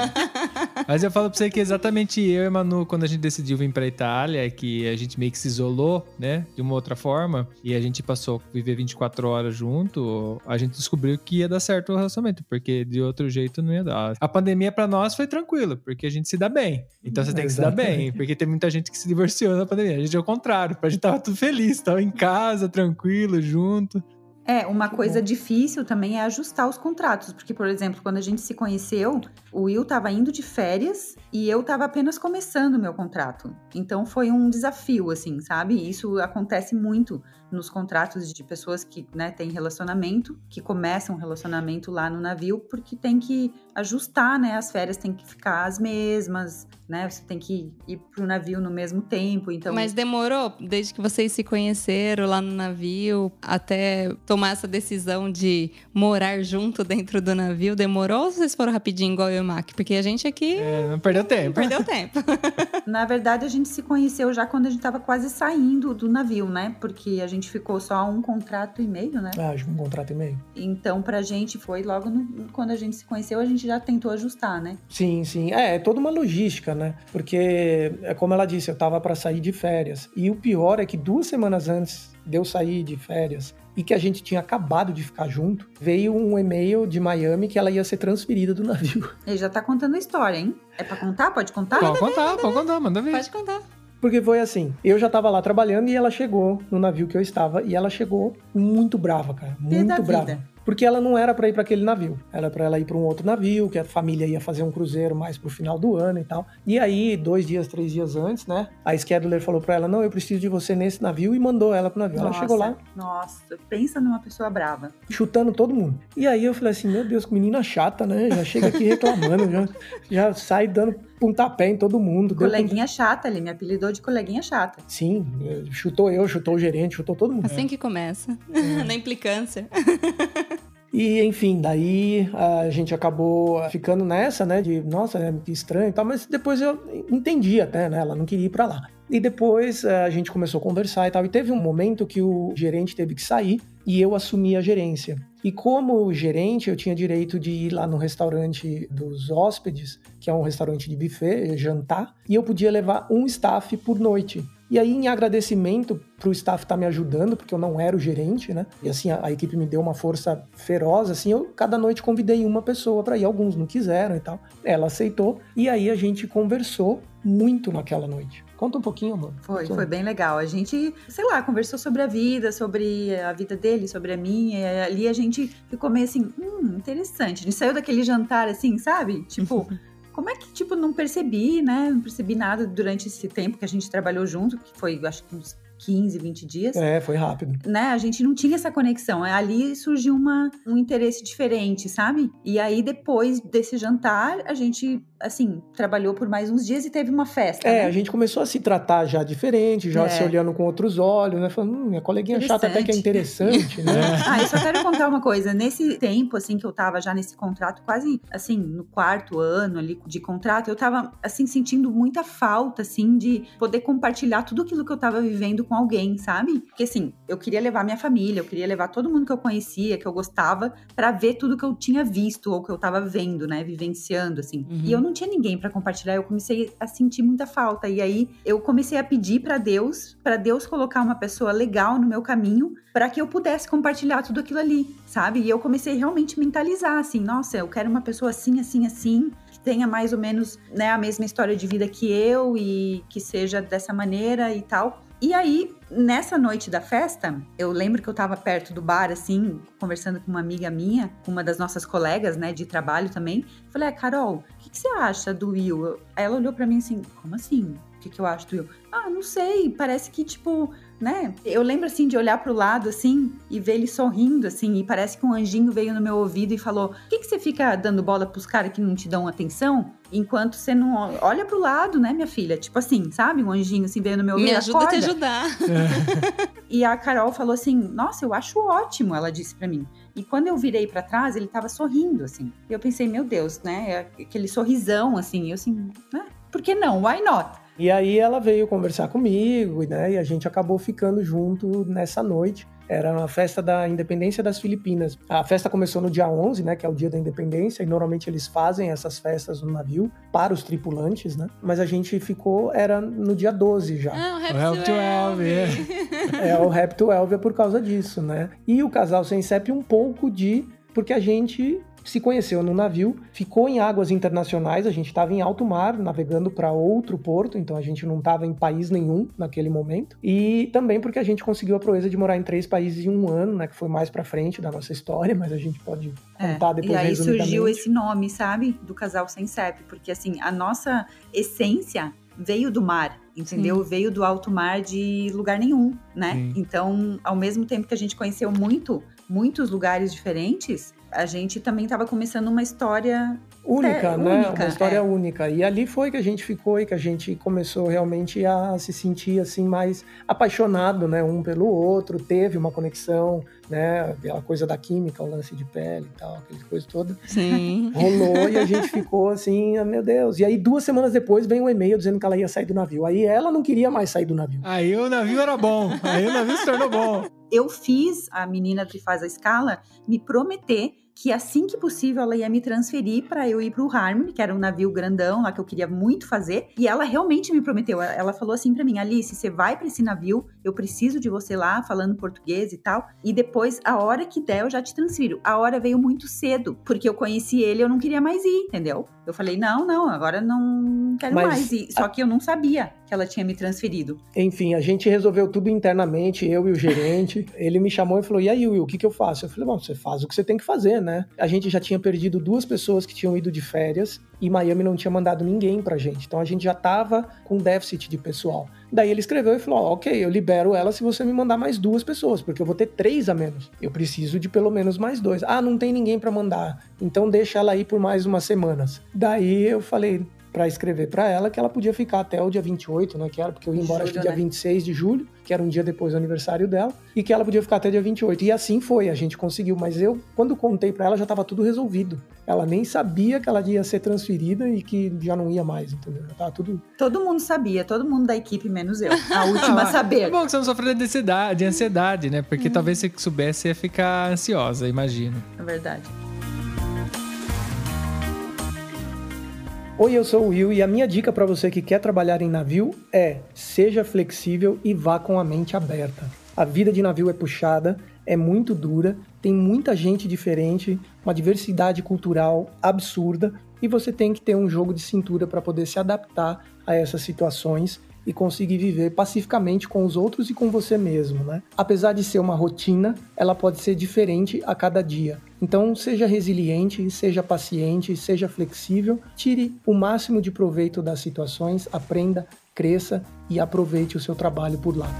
Mas eu falo pra você que exatamente eu e Manu, quando a gente decidiu vir pra Itália, que a gente meio que se isolou, né, de uma outra forma, e a gente passou a viver 24 horas junto, a gente descobriu que ia dar certo o relacionamento, porque de outro jeito não ia dar. A pandemia pra nós foi tranquila, porque a gente se dá bem. Então você tem que se dar bem, porque tem muita gente que se divorciou na pandemia. A gente é o contrário, a gente tava tudo feliz, tava em casa, tranquilo, junto. Uma coisa difícil também é ajustar os contratos, porque, por exemplo, quando a gente se conheceu, o Will estava indo de férias e eu estava apenas começando o meu contrato. Então foi um desafio, assim, sabe? Isso acontece muito nos contratos de pessoas que, né, têm relacionamento, que começam um relacionamento lá no navio, porque tem que ajustar, né? As férias têm que ficar as mesmas, né? Você tem que ir pro navio no mesmo tempo, então... Mas demorou, desde que vocês se conheceram lá no navio, até tomar essa decisão de morar junto dentro do navio, demorou ou vocês foram rapidinho igual eu e o Mac? Porque a gente aqui... não perdeu tempo. Perdeu tempo. Na verdade, a gente se conheceu já quando a gente tava quase saindo do navio, né? Porque a gente ficou só um contrato e meio, né? Acho que um contrato e meio. Então, pra gente foi logo quando a gente se conheceu, a gente já tentou ajustar, né? Sim, sim. É toda uma logística, né? Porque, como ela disse, eu tava pra sair de férias. E o pior é que 2 semanas antes de eu sair de férias e que a gente tinha acabado de ficar junto, veio um e-mail de Miami que ela ia ser transferida do navio. Ele já tá contando a história, hein? É pra contar? Pode contar? Pode contar, manda ver. Pode contar. Porque foi assim, eu já tava lá trabalhando e ela chegou no navio que eu estava e ela chegou muito brava, cara, muito brava. Porque ela não era pra ir pra aquele navio, era pra ela ir pra um outro navio, que a família ia fazer um cruzeiro mais pro final do ano e tal. E aí, 2 dias, 3 dias antes, né, a scheduler falou pra ela, não, eu preciso de você nesse navio, e mandou ela pro navio. Ela chegou lá. Nossa, pensa numa pessoa brava. Chutando todo mundo. E aí eu falei assim, meu Deus, que menina chata, né, já chega aqui reclamando, já sai dando pontapé em todo mundo. Coleguinha chata, ele me apelidou de coleguinha chata. Sim, chutou o gerente, chutou todo mundo. Assim que começa, na implicância. E, enfim, daí a gente acabou ficando nessa, né, de, nossa, é muito estranho e tal, mas depois eu entendi até, né, ela não queria ir pra lá. E depois a gente começou a conversar e tal, e teve um momento que o gerente teve que sair e eu assumi a gerência. E como gerente, eu tinha direito de ir lá no restaurante dos hóspedes, que é um restaurante de buffet, jantar, e eu podia levar um staff por noite. E aí, em agradecimento pro staff estar me ajudando, porque eu não era o gerente, né? E assim, a equipe me deu uma força feroz, assim, eu cada noite convidei uma pessoa para ir, alguns não quiseram e tal. Ela aceitou, e aí a gente conversou muito naquela noite. Conta um pouquinho, amor. Foi bem legal. A gente, sei lá, conversou sobre a vida dele, sobre a minha. E ali a gente ficou meio assim, interessante. A gente saiu daquele jantar assim, sabe? Tipo, como é que, tipo, não percebi, né? Não percebi nada durante esse tempo que a gente trabalhou junto, que foi, acho que uns 15, 20 dias. Foi rápido. Né? A gente não tinha essa conexão. Ali surgiu um interesse diferente, sabe? E aí, depois desse jantar, a gente, assim, trabalhou por mais uns dias e teve uma festa, né? A gente começou a se tratar já diferente, já se olhando com outros olhos, né? Falando, minha coleguinha chata até que é interessante, né? Eu só quero contar uma coisa. Nesse tempo, assim, que eu tava já nesse contrato, quase, assim, no 4º ano ali de contrato, eu tava, assim, sentindo muita falta, assim, de poder compartilhar tudo aquilo que eu tava vivendo com alguém, sabe? Porque, assim, eu queria levar minha família, eu queria levar todo mundo que eu conhecia, que eu gostava, pra ver tudo que eu tinha visto ou que eu tava vendo, né? Vivenciando, assim. E eu não tinha ninguém pra compartilhar, eu comecei a sentir muita falta. E aí, eu comecei a pedir pra Deus colocar uma pessoa legal no meu caminho, pra que eu pudesse compartilhar tudo aquilo ali, sabe? E eu comecei realmente a mentalizar, assim, nossa, eu quero uma pessoa assim, assim, assim, que tenha mais ou menos, né, a mesma história de vida que eu e que seja dessa maneira e tal. E aí, nessa noite da festa, eu lembro que eu tava perto do bar, assim, conversando com uma amiga minha, uma das nossas colegas, né, de trabalho também. Falei, Carol, o que você acha do Will? Aí ela olhou pra mim assim, como assim? O que eu acho do Will? Não sei, parece que, tipo, né? Eu lembro, assim, de olhar pro lado, assim, e ver ele sorrindo, assim, e parece que um anjinho veio no meu ouvido e falou, por que você fica dando bola pros caras que não te dão atenção? Enquanto você não olha pro lado, né, minha filha? Tipo assim, sabe? Um anjinho, assim, veio no meu ouvido. Me ajuda a te ajudar. E a Carol falou assim, nossa, eu acho ótimo, ela disse pra mim. E quando eu virei pra trás, ele tava sorrindo, assim. E eu pensei, meu Deus, né? Aquele sorrisão, assim. Eu assim, né? Por que não? Why not? E aí ela veio conversar comigo, né? E a gente acabou ficando junto nessa noite. Era uma festa da independência das Filipinas. A festa começou no dia 11, né? Que é o dia da independência. E normalmente eles fazem essas festas no navio para os tripulantes, né? Mas a gente ficou, era no dia 12 já. O Happy to Elve. O Happy to Elve é por causa disso, né? E o casal sem CEP um pouco porque a gente se conheceu no navio, ficou em águas internacionais, a gente estava em alto mar, navegando para outro porto, então a gente não estava em país nenhum naquele momento, e também porque a gente conseguiu a proeza de morar em 3 países em 1 ano, né, que foi mais para frente da nossa história, mas a gente pode contar depois resumidamente. E aí surgiu esse nome, sabe, do casal sem CEP, porque assim, a nossa essência veio do mar, entendeu? Sim. Veio do alto mar de lugar nenhum, né? Sim. Então, ao mesmo tempo que a gente conheceu muitos lugares diferentes, a gente também estava começando uma história única, né? Uma história única. E ali foi que a gente ficou e que a gente começou realmente a se sentir assim mais apaixonado, né? Um pelo outro, teve uma conexão, né? Aquela coisa da química, o lance de pele e tal, aquela coisa toda. Sim. Rolou e a gente ficou assim, meu Deus. E aí 2 semanas depois veio um e-mail dizendo que ela ia sair do navio. Aí ela não queria mais sair do navio. Aí o navio era bom. Aí o navio se tornou bom. Eu fiz a menina que faz a escala me prometer que assim que possível ela ia me transferir para eu ir pro Harmony, que era um navio grandão lá que eu queria muito fazer, e ela realmente me prometeu, ela falou assim para mim, Alice, você vai para esse navio eu preciso de você lá falando português e tal, e depois, a hora que der, eu já te transfiro. A hora veio muito cedo, porque eu conheci ele, eu não queria mais ir, entendeu? Eu falei, não, agora não quero mais ir. Só que eu não sabia que ela tinha me transferido. Enfim, a gente resolveu tudo internamente, eu e o gerente. Ele me chamou e falou, e aí, Will, o que eu faço? Eu falei, bom, você faz o que você tem que fazer, né? A gente já tinha perdido 2 pessoas que tinham ido de férias e Miami não tinha mandado ninguém pra gente. Então a gente já tava com déficit de pessoal. Daí ele escreveu e falou, ok, eu libero ela se você me mandar mais 2 pessoas, porque eu vou ter 3 a menos. Eu preciso de pelo menos mais 2. Ah, não tem ninguém pra mandar, então deixa ela aí por mais umas semanas. Daí eu falei pra escrever pra ela que ela podia ficar até o dia 28, né, que era, porque eu ia embora acho que dia 26 de julho, que era um dia depois do aniversário dela, e que ela podia ficar até dia 28. E assim foi, a gente conseguiu, mas eu, quando contei pra ela, já tava tudo resolvido. Ela nem sabia que ela ia ser transferida e que já não ia mais, entendeu? Já tava tudo... Todo mundo sabia, todo mundo da equipe, menos eu. A última a saber. É bom que você não sofreu de ansiedade, né? Porque talvez se soubesse, ia ficar ansiosa, imagino. É verdade. Oi, eu sou o Will e a minha dica para você que quer trabalhar em navio é: seja flexível e vá com a mente aberta. A vida de navio é puxada, é muito dura, tem muita gente diferente, uma diversidade cultural absurda e você tem que ter um jogo de cintura para poder se adaptar a essas situações e conseguir viver pacificamente com os outros e com você mesmo, né? Apesar de ser uma rotina, ela pode ser diferente a cada dia. Então, seja resiliente, seja paciente, seja flexível, tire o máximo de proveito das situações, aprenda, cresça e aproveite o seu trabalho por lá.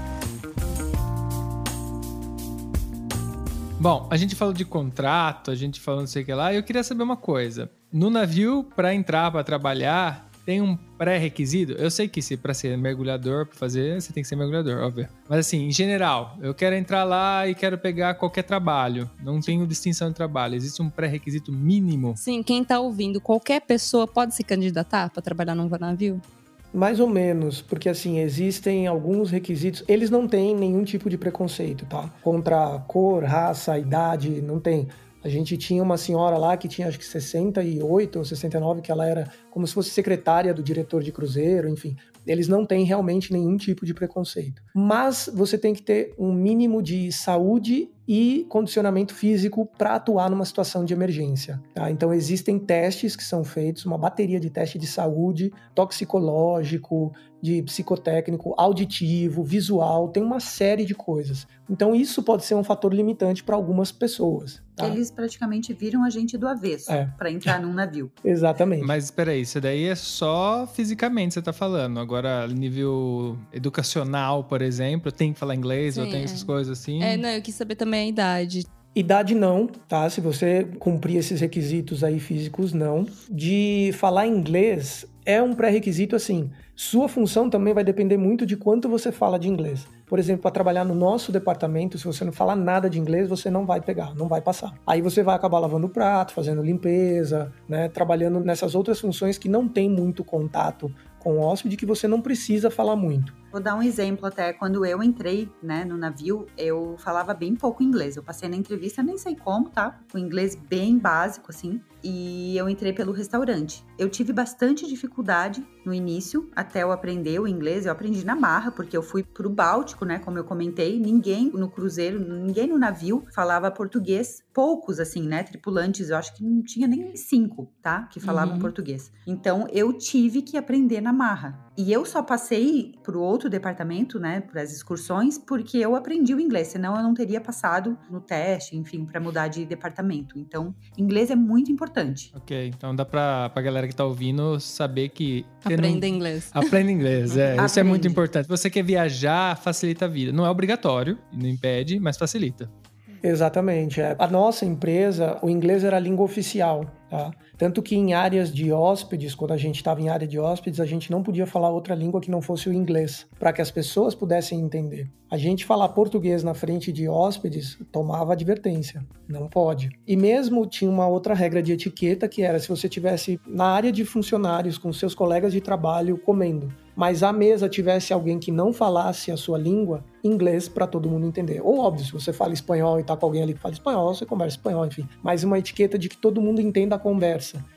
Bom, a gente falou de contrato, a gente falou não sei o que lá, e eu queria saber uma coisa. No navio, para entrar, para trabalhar, tem um pré-requisito? Eu sei que se para ser mergulhador, para fazer, você tem que ser mergulhador, óbvio. Mas assim, em geral, eu quero entrar lá e quero pegar qualquer trabalho. Não tenho distinção de trabalho. Existe um pré-requisito mínimo? Sim, quem tá ouvindo, qualquer pessoa pode se candidatar para trabalhar num navio? Mais ou menos, porque assim, existem alguns requisitos, eles não têm nenhum tipo de preconceito, tá? Contra cor, raça, idade, não tem. A gente tinha uma senhora lá que tinha acho que 68 ou 69, que ela era como se fosse secretária do diretor de cruzeiro, enfim. Eles não têm realmente nenhum tipo de preconceito. Mas você tem que ter um mínimo de saúde e condicionamento físico para atuar numa situação de emergência. Tá? Então existem testes que são feitos, uma bateria de teste de saúde, toxicológico, de psicotécnico, auditivo, visual, tem uma série de coisas. Então isso pode ser um fator limitante para algumas pessoas. Tá? Eles praticamente viram a gente do avesso para entrar num navio. Exatamente. Mas espera aí, isso daí é só fisicamente você tá falando. Agora, nível educacional, por exemplo, tem que falar inglês. Sim, ou tem essas coisas assim? Não, eu quis saber também a idade. Idade não, tá? Se você cumprir esses requisitos aí físicos, não. De falar inglês é um pré-requisito assim. Sua função também vai depender muito de quanto você fala de inglês. Por exemplo, para trabalhar no nosso departamento, se você não falar nada de inglês, você não vai pegar, não vai passar. Aí você vai acabar lavando o prato, fazendo limpeza, né? Trabalhando nessas outras funções que não tem muito contato com o hóspede, que você não precisa falar muito. Vou dar um exemplo até. Quando eu entrei, né, no navio, eu falava bem pouco inglês. Eu passei na entrevista, nem sei como, tá? Com inglês bem básico, assim. E eu entrei pelo restaurante. Eu tive bastante dificuldade no início, até eu aprender o inglês. Eu aprendi na marra, porque eu fui pro Báltico, né, como eu comentei. Ninguém no cruzeiro, ninguém no navio falava português. Poucos, assim, né, tripulantes. Eu acho que não tinha nem 5, tá? Que falavam português. Então, eu tive que aprender na marra. E eu só passei pro outro departamento, né, para as excursões, porque eu aprendi o inglês, senão eu não teria passado no teste, enfim, para mudar de departamento. Então, inglês é muito importante. Ok, então dá pra galera que tá ouvindo saber que... Aprenda inglês. Aprenda inglês, isso é muito importante. Você quer viajar, facilita a vida. Não é obrigatório, não impede, mas facilita. Exatamente. A nossa empresa, o inglês era a língua oficial, tá? Tanto que em áreas de hóspedes, quando a gente estava em área de hóspedes, a gente não podia falar outra língua que não fosse o inglês, para que as pessoas pudessem entender. A gente falar português na frente de hóspedes tomava advertência, não pode. E mesmo tinha uma outra regra de etiqueta, que era se você estivesse na área de funcionários com seus colegas de trabalho comendo, mas à mesa tivesse alguém que não falasse a sua língua, inglês para todo mundo entender. Ou óbvio, se você fala espanhol e tá com alguém ali que fala espanhol, você conversa espanhol, enfim. Mas uma etiqueta de que todo mundo entenda a conversa.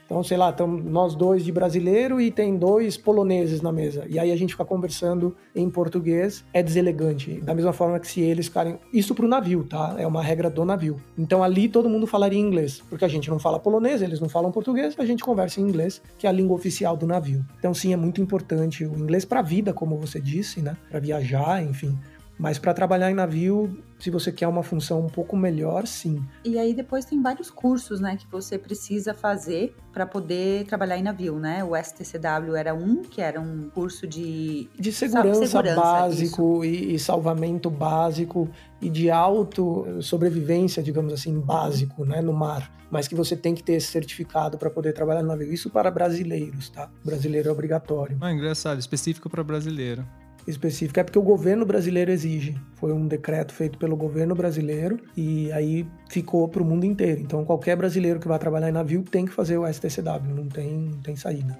Então, sei lá, estamos nós dois de brasileiro e tem 2 poloneses na mesa. E aí a gente fica conversando em português, é deselegante. Da mesma forma que se eles ficarem... Isso pro navio, tá? É uma regra do navio. Então ali todo mundo falaria inglês, porque a gente não fala polonês, eles não falam português, a gente conversa em inglês, que é a língua oficial do navio. Então sim, é muito importante o inglês pra vida, como você disse, né? Pra viajar, enfim. Mas para trabalhar em navio, se você quer uma função um pouco melhor, sim. E aí depois tem vários cursos, né, que você precisa fazer para poder trabalhar em navio, né? O STCW era que era um curso de segurança básico e salvamento básico e de sobrevivência, digamos assim, básico, né, no mar. Mas que você tem que ter esse certificado para poder trabalhar no navio. Isso para brasileiros, tá? Brasileiro é obrigatório. Engraçado, específico para brasileiro. Específica, é porque o governo brasileiro exige. Foi um decreto feito pelo governo brasileiro e aí ficou para o mundo inteiro. Então, qualquer brasileiro que vai trabalhar em navio tem que fazer o STCW, não tem saída.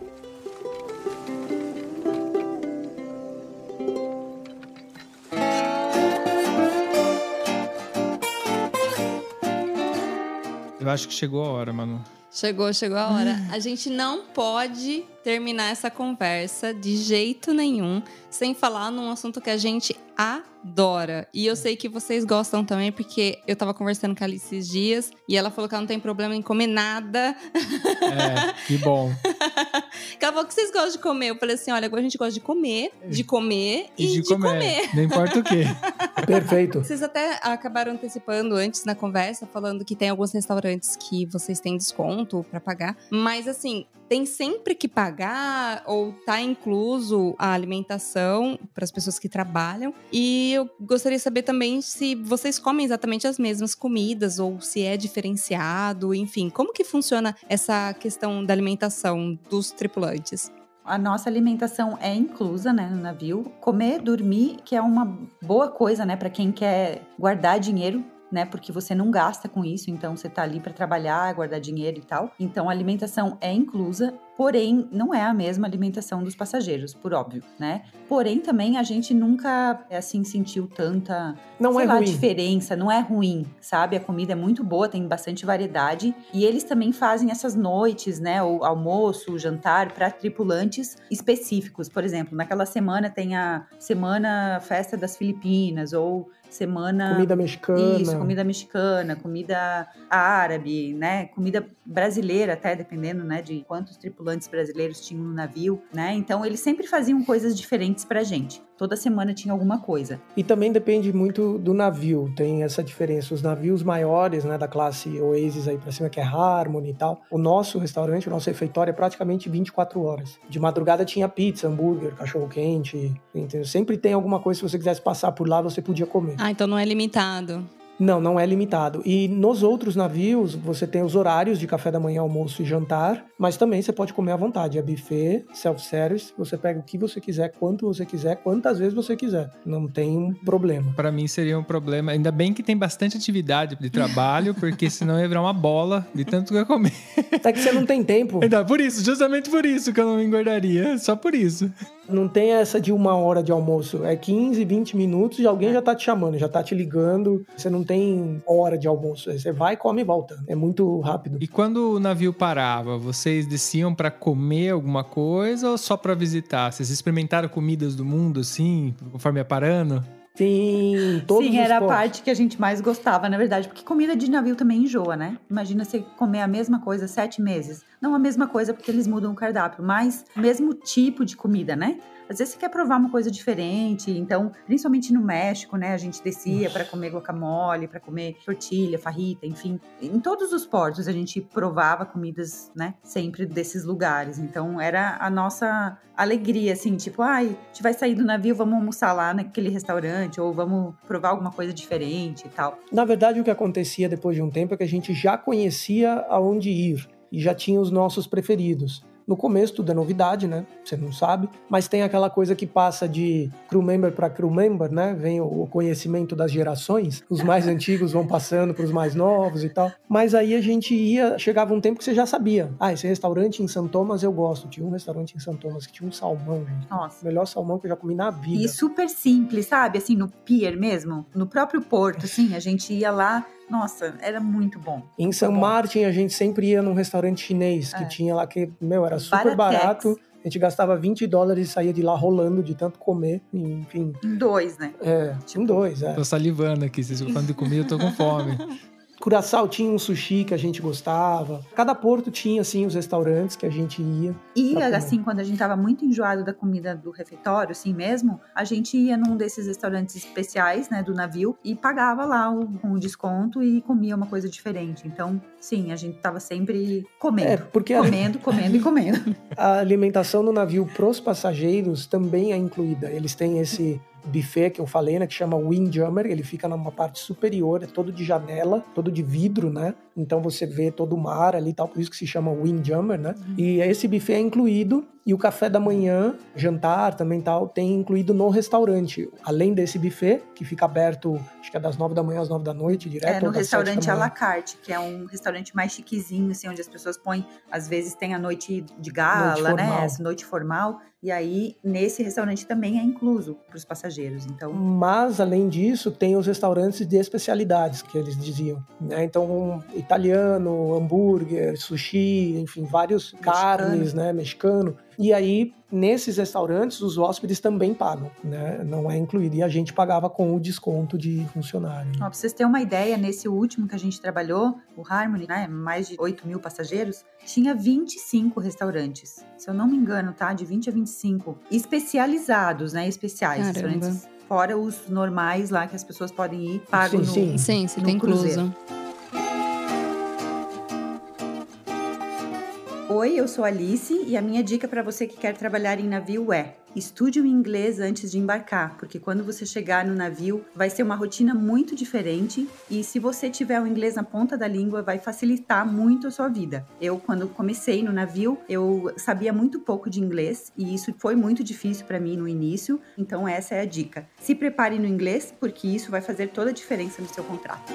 Eu acho que chegou a hora, Manu. Chegou a hora. A gente não pode terminar essa conversa de jeito nenhum sem falar num assunto que a gente adora. E eu sei que vocês gostam também, porque eu tava conversando com a Alice esses dias e ela falou que ela não tem problema em comer nada. Que bom. Ela falou que vocês gostam de comer. Eu falei assim, olha, agora a gente gosta de comer e de comer. Não importa o quê. Perfeito. Vocês até acabaram antecipando antes na conversa, falando que tem alguns restaurantes que vocês têm desconto pra pagar. Mas assim, tem sempre que pagar ou tá incluso a alimentação para as pessoas que trabalham. E eu gostaria de saber também se vocês comem exatamente as mesmas comidas ou se é diferenciado, enfim. Como que funciona essa questão da alimentação dos tripulantes? A nossa alimentação é inclusa, né, no navio. Comer, dormir, que é uma boa coisa, né, para quem quer guardar dinheiro, né, porque você não gasta com isso, então você tá ali para trabalhar, guardar dinheiro e tal. Então a alimentação é inclusa, porém não é a mesma alimentação dos passageiros, por óbvio, né? Porém também a gente nunca assim sentiu tanta, diferença, não é ruim, sabe? A comida é muito boa, tem bastante variedade e eles também fazem essas noites, né, o almoço, o jantar para tripulantes específicos. Por exemplo, naquela semana tem a semana festa das Filipinas ou semana... Comida mexicana. Isso, comida mexicana, comida árabe, né? Comida brasileira até, dependendo, né, de quantos tripulantes brasileiros tinham no navio, né? Então, eles sempre faziam coisas diferentes pra gente. Toda semana tinha alguma coisa. E também depende muito do navio, tem essa diferença. Os navios maiores, né, da classe Oasis aí pra cima, que é Harmony e tal, o nosso restaurante, o nosso refeitório é praticamente 24 horas. De madrugada tinha pizza, hambúrguer, cachorro-quente, entendeu? Sempre tem alguma coisa, se você quisesse passar por lá, você podia comer. Ah, então não é limitado. Não é limitado. E nos outros navios, você tem os horários de café da manhã, almoço e jantar, mas também você pode comer à vontade. É buffet, self-service, você pega o que você quiser, quanto você quiser, quantas vezes você quiser. Não tem um problema. Pra mim seria um problema. Ainda bem que tem bastante atividade de trabalho, porque senão ia virar uma bola de tanto que eu ia comer. Até que você não tem tempo. Então, justamente por isso que eu não engordaria. Só por isso. Não tem essa de 1 hora de almoço. É 15, 20 minutos e alguém já tá te chamando, já tá te ligando. Você não tem hora de almoço. Você vai, come e volta. É muito rápido. E quando o navio parava, vocês desciam pra comer alguma coisa ou só pra visitar? Vocês experimentaram comidas do mundo, assim, conforme ia parando? Sim, todos Sim, os era pontos. a parte que a gente mais gostava, na verdade. Porque comida de navio também enjoa, né? Imagina você comer a mesma coisa 7 meses. Não a mesma coisa porque eles mudam o cardápio, mas o mesmo tipo de comida, né? Às vezes você quer provar uma coisa diferente, então, principalmente no México, né, a gente descia para comer guacamole, para comer tortilha, fajita, enfim. Em todos os portos a gente provava comidas, né, sempre desses lugares. Então, era a nossa alegria, assim, tipo, a gente vai sair do navio, vamos almoçar lá naquele restaurante, ou vamos provar alguma coisa diferente e tal. Na verdade, o que acontecia depois de um tempo é que a gente já conhecia aonde ir e já tinha os nossos preferidos. No começo tudo é novidade, né? Você não sabe. Mas tem aquela coisa que passa de crew member para crew member, né? Vem o conhecimento das gerações. Os mais antigos vão passando para os mais novos e tal. Mas aí a gente chegava um tempo que você já sabia. Esse restaurante em São Tomás eu gosto. Tinha um restaurante em São Tomás que tinha um salmão, gente. Nossa. O melhor salmão que eu já comi na vida. E super simples, sabe? Assim, no pier mesmo. No próprio porto, assim. A gente ia lá Nossa, era muito bom. Em San Martin, a gente sempre ia num restaurante chinês, que tinha lá que, era super barato. A gente gastava $20 e saía de lá rolando de tanto comer, enfim. Em 2, né? Em 2, Tô salivando aqui, vocês estão falando de comida, eu tô com fome. Curaçao tinha um sushi que a gente gostava. Cada porto tinha, assim, os restaurantes que a gente ia. E, assim, quando a gente tava muito enjoado da comida do refeitório, assim mesmo, a gente ia num desses restaurantes especiais, né, do navio, e pagava lá com desconto e comia uma coisa diferente. Então, sim, a gente tava sempre comendo. Comendo e comendo. A alimentação no navio pros passageiros também é incluída. Eles têm esse buffet que eu falei, né, que chama Windjammer, ele fica numa parte superior, é todo de janela, todo de vidro, né, então você vê todo o mar ali e tal, por isso que se chama Windjammer, né, e esse buffet é incluído, e o café da manhã, jantar também tal, tem incluído no restaurante, além desse buffet, que fica aberto, acho que é das 9 da manhã às 9 da noite, direto. No restaurante à la carte, que é um restaurante mais chiquezinho, assim, onde as pessoas põem, às vezes tem a noite de gala, né, essa noite formal, e aí nesse restaurante também é incluso para os passageiros, então... Mas, além disso, tem os restaurantes de especialidades, que eles diziam, né, então italiano, hambúrguer, sushi, enfim, vários carnes, né, mexicano. E aí, nesses restaurantes, os hóspedes também pagam, né? Não é incluído. E a gente pagava com o desconto de funcionário. Pra vocês terem uma ideia, nesse último que a gente trabalhou, o Harmony, né? Mais de 8 mil passageiros, tinha 25 restaurantes. Se eu não me engano, tá? De 20 a 25. Especializados, né? Especiais. Restaurantes fora os normais lá que as pessoas podem ir, pagam Sim, se tem incluso. Oi, eu sou Alice e a minha dica para você que quer trabalhar em navio é: estude o inglês antes de embarcar, porque quando você chegar no navio vai ser uma rotina muito diferente e se você tiver o inglês na ponta da língua vai facilitar muito a sua vida. Eu, quando comecei no navio, eu sabia muito pouco de inglês e isso foi muito difícil para mim no início, então essa é a dica. Se prepare no inglês, porque isso vai fazer toda a diferença no seu contrato.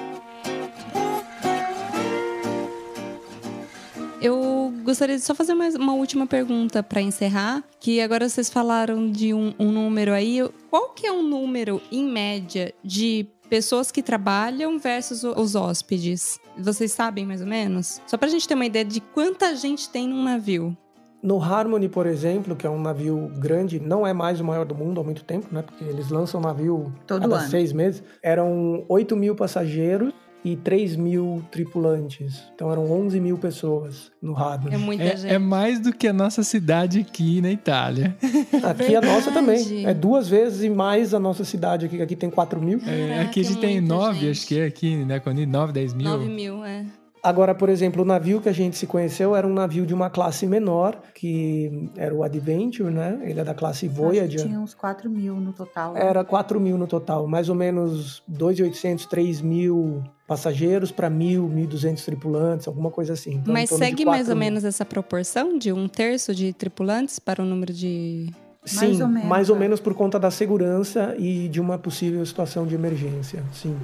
Eu gostaria de só fazer uma última pergunta para encerrar, que agora vocês falaram de um número aí. Qual que é um número, em média, de pessoas que trabalham versus os hóspedes? Vocês sabem mais ou menos? Só pra gente ter uma ideia de quanta gente tem num navio. No Harmony, por exemplo, que é um navio grande, não é mais o maior do mundo há muito tempo, né? Porque eles lançam o navio cada 6 meses. Eram 8 mil passageiros e 3 mil tripulantes. Então eram 11 mil pessoas no Harmony. É muita gente. É mais do que a nossa cidade aqui na Itália. Aqui a nossa também. É 2 vezes mais a nossa cidade aqui. Aqui tem 4 mil. Aqui a gente tem 9, acho que é aqui, né? Quando 9, 10 mil. 9 mil, Agora, por exemplo, o navio que a gente se conheceu era um navio de uma classe menor, que era o Adventure, né? Ele é da classe Voyager. Tinha uns 4 mil no total. Né? Era 4 mil no total. Mais ou menos 2.800, 3 mil passageiros para 1.200 tripulantes, alguma coisa assim. Então, mas segue mais ou menos essa proporção de 1/3 de tripulantes para o número de... Sim, mais ou menos por conta da segurança e de uma possível situação de emergência, sim.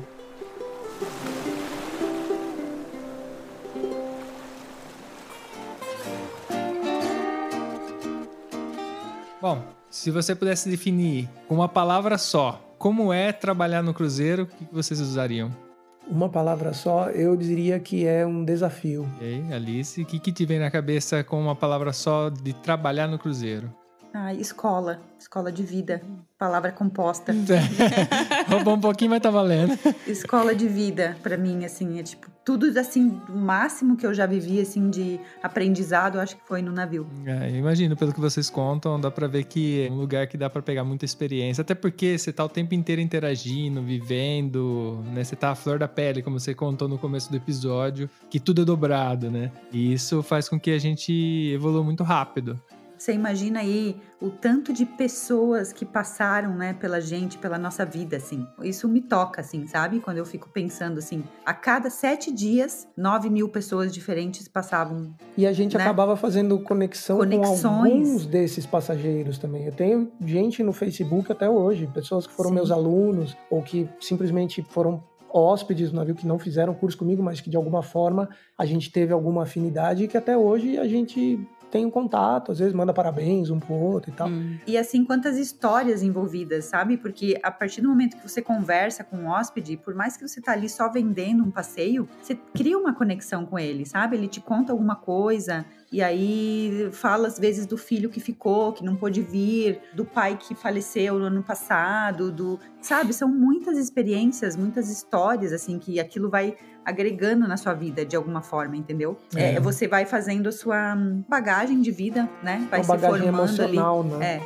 Bom, se você pudesse definir com uma palavra só, como é trabalhar no cruzeiro, o que vocês usariam? Uma palavra só, eu diria que é um desafio. E aí, Alice, o que te vem na cabeça com uma palavra só de trabalhar no cruzeiro? Escola de vida, palavra composta. Roubou um pouquinho, mas tá valendo. Escola de vida, pra mim, assim, é tipo, tudo assim, do máximo que eu já vivi, assim, de aprendizado, acho que foi no navio. Imagino, pelo que vocês contam, dá pra ver que é um lugar que dá pra pegar muita experiência, até porque você tá o tempo inteiro interagindo, vivendo, né? Você tá à flor da pele, como você contou no começo do episódio, que tudo é dobrado, né? E isso faz com que a gente evolua muito rápido. Você imagina aí o tanto de pessoas que passaram, né, pela gente, pela nossa vida, assim. Isso me toca, assim, sabe? Quando eu fico pensando, assim, a cada 7 dias, 9 mil pessoas diferentes passavam. E a gente acabava fazendo conexões com alguns desses passageiros também. Eu tenho gente no Facebook até hoje, pessoas que foram meus alunos ou que simplesmente foram hóspedes no navio que não fizeram curso comigo, mas que de alguma forma a gente teve alguma afinidade e que até hoje a gente tem um contato, às vezes manda parabéns um pro outro e tal. E assim, quantas histórias envolvidas, sabe? Porque a partir do momento que você conversa com um hóspede, por mais que você tá ali só vendendo um passeio, você cria uma conexão com ele, sabe? Ele te conta alguma coisa, e aí fala às vezes do filho que ficou, que não pôde vir, do pai que faleceu no ano passado, sabe? São muitas experiências, muitas histórias, assim, que aquilo vai agregando na sua vida de alguma forma, entendeu? Você vai fazendo a sua bagagem de vida, né? Vai se formando emocional, ali. Né?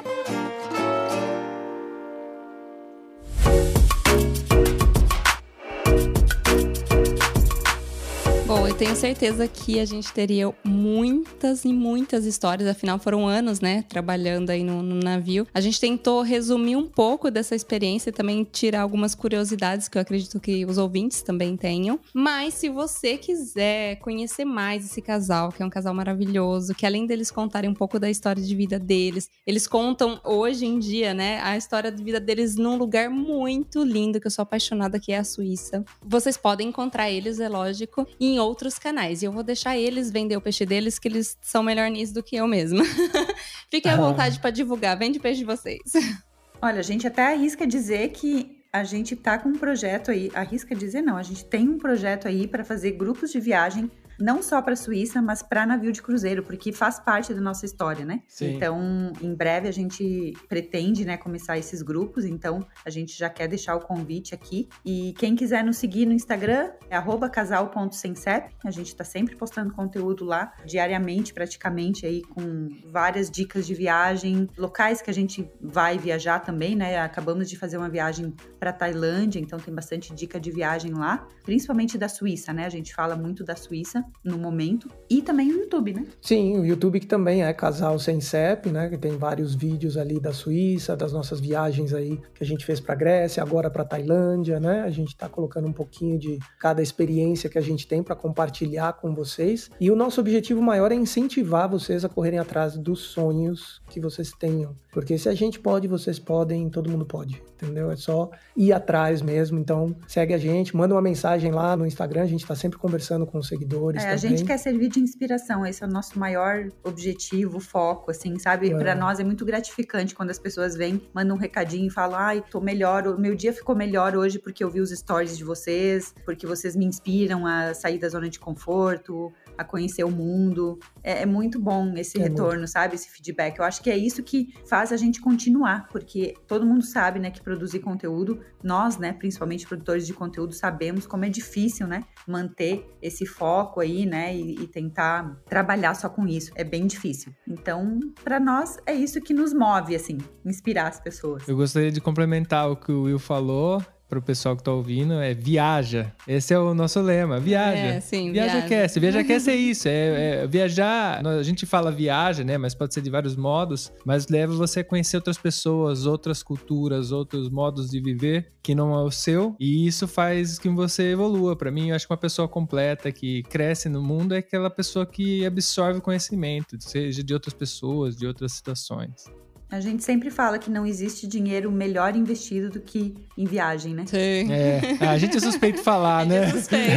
Bom, eu tenho certeza que a gente teria muitas e muitas histórias, afinal foram anos, né, trabalhando aí no navio. A gente tentou resumir um pouco dessa experiência e também tirar algumas curiosidades que eu acredito que os ouvintes também tenham. Mas se você quiser conhecer mais esse casal, que é um casal maravilhoso, que além deles contarem um pouco da história de vida deles, eles contam hoje em dia, né, a história de vida deles num lugar muito lindo, que eu sou apaixonada, que é a Suíça. Vocês podem encontrar eles, é lógico, em outros canais. E eu vou deixar eles vender o peixe deles, que eles são melhor nisso do que eu mesma. Fiquem à vontade para divulgar. Vende peixe de vocês. Olha, a gente até arrisca dizer que a gente tá com um projeto aí. Arrisca dizer não, a gente tem um projeto aí para fazer grupos de viagem, não só para a Suíça, mas para navio de cruzeiro, porque faz parte da nossa história, né? Sim. Então, em breve a gente pretende, né, começar esses grupos, então a gente já quer deixar o convite aqui. E quem quiser nos seguir no Instagram é @casal.sensep. A gente tá sempre postando conteúdo lá, diariamente, praticamente, aí com várias dicas de viagem, locais que a gente vai viajar também, né? Acabamos de fazer uma viagem para Tailândia, então tem bastante dica de viagem lá, principalmente da Suíça, né? A gente fala muito da Suíça no momento, e também no YouTube, né? Sim, o YouTube que também é Casal Sensep, né? Que tem vários vídeos ali da Suíça, das nossas viagens aí que a gente fez pra Grécia, agora pra Tailândia, né? A gente tá colocando um pouquinho de cada experiência que a gente tem para compartilhar com vocês. E o nosso objetivo maior é incentivar vocês a correrem atrás dos sonhos que vocês tenham. Porque se a gente pode, vocês podem, todo mundo pode, entendeu? É só ir atrás mesmo. Então, segue a gente, manda uma mensagem lá no Instagram, a gente tá sempre conversando com os seguidores também. A gente quer servir de inspiração, esse é o nosso maior objetivo, foco, assim, sabe? Pra nós é muito gratificante quando as pessoas vêm, mandam um recadinho e falam, ai, tô melhor, o meu dia ficou melhor hoje porque eu vi os stories de vocês, porque vocês me inspiram a sair da zona de conforto, a conhecer o mundo. É muito bom esse retorno, sabe? Esse feedback. Eu acho que é isso que faz a gente continuar, porque todo mundo sabe, né, que produzir conteúdo, nós, né, principalmente produtores de conteúdo, sabemos como é difícil, né, manter esse foco aí, né, e tentar trabalhar só com isso. É bem difícil. Então, para nós, é isso que nos move, assim, inspirar as pessoas. Eu gostaria de complementar o que o Will falou. Pro pessoal que tá ouvindo, é viaja. Esse é o nosso lema, viaja. Sim, ViajaCast. ViajaCast é isso, é viajar. A gente fala viaja, né? Mas pode ser de vários modos, mas leva você a conhecer outras pessoas, outras culturas, outros modos de viver que não é o seu, e isso faz que você evolua. Pra mim, eu acho que uma pessoa completa que cresce no mundo é aquela pessoa que absorve conhecimento, seja de outras pessoas, de outras situações. A gente sempre fala que não existe dinheiro melhor investido do que em viagem, né? Sim. A gente é suspeito de falar, né?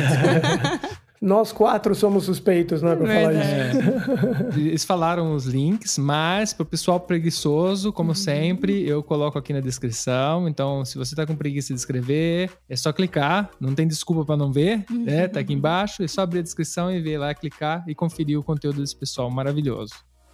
Nós 4 somos suspeitos, né, pra falar isso. Eles falaram os links, mas pro pessoal preguiçoso, como sempre, eu coloco aqui na descrição. Então, se você tá com preguiça de escrever, é só clicar. Não tem desculpa pra não ver, né? Tá aqui embaixo. É só abrir a descrição e ver lá, clicar e conferir o conteúdo desse pessoal maravilhoso.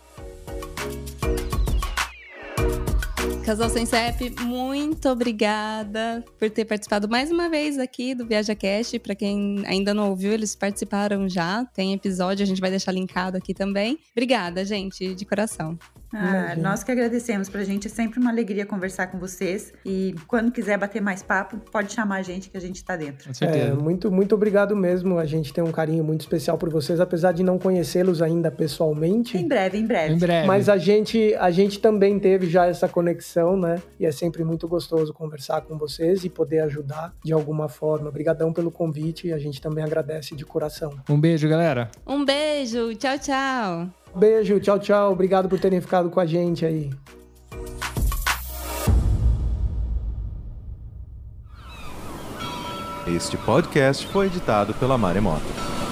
Casal Sensep, muito obrigada por ter participado mais uma vez aqui do ViajaCast. Para quem ainda não ouviu, eles participaram já. Tem episódio, a gente vai deixar linkado aqui também. Obrigada, gente, de coração. Nós que agradecemos. Pra gente é sempre uma alegria conversar com vocês. E quando quiser bater mais papo, pode chamar a gente que a gente tá dentro. Com certeza. Muito, muito obrigado mesmo. A gente tem um carinho muito especial por vocês, apesar de não conhecê-los ainda pessoalmente. Em breve. Mas a gente também teve já essa conexão, né? E é sempre muito gostoso conversar com vocês e poder ajudar de alguma forma. Obrigadão pelo convite e a gente também agradece de coração. Um beijo, galera. Um beijo. Tchau, tchau. Beijo, tchau, tchau. Obrigado por terem ficado com a gente aí. Este podcast foi editado pela Maremoto.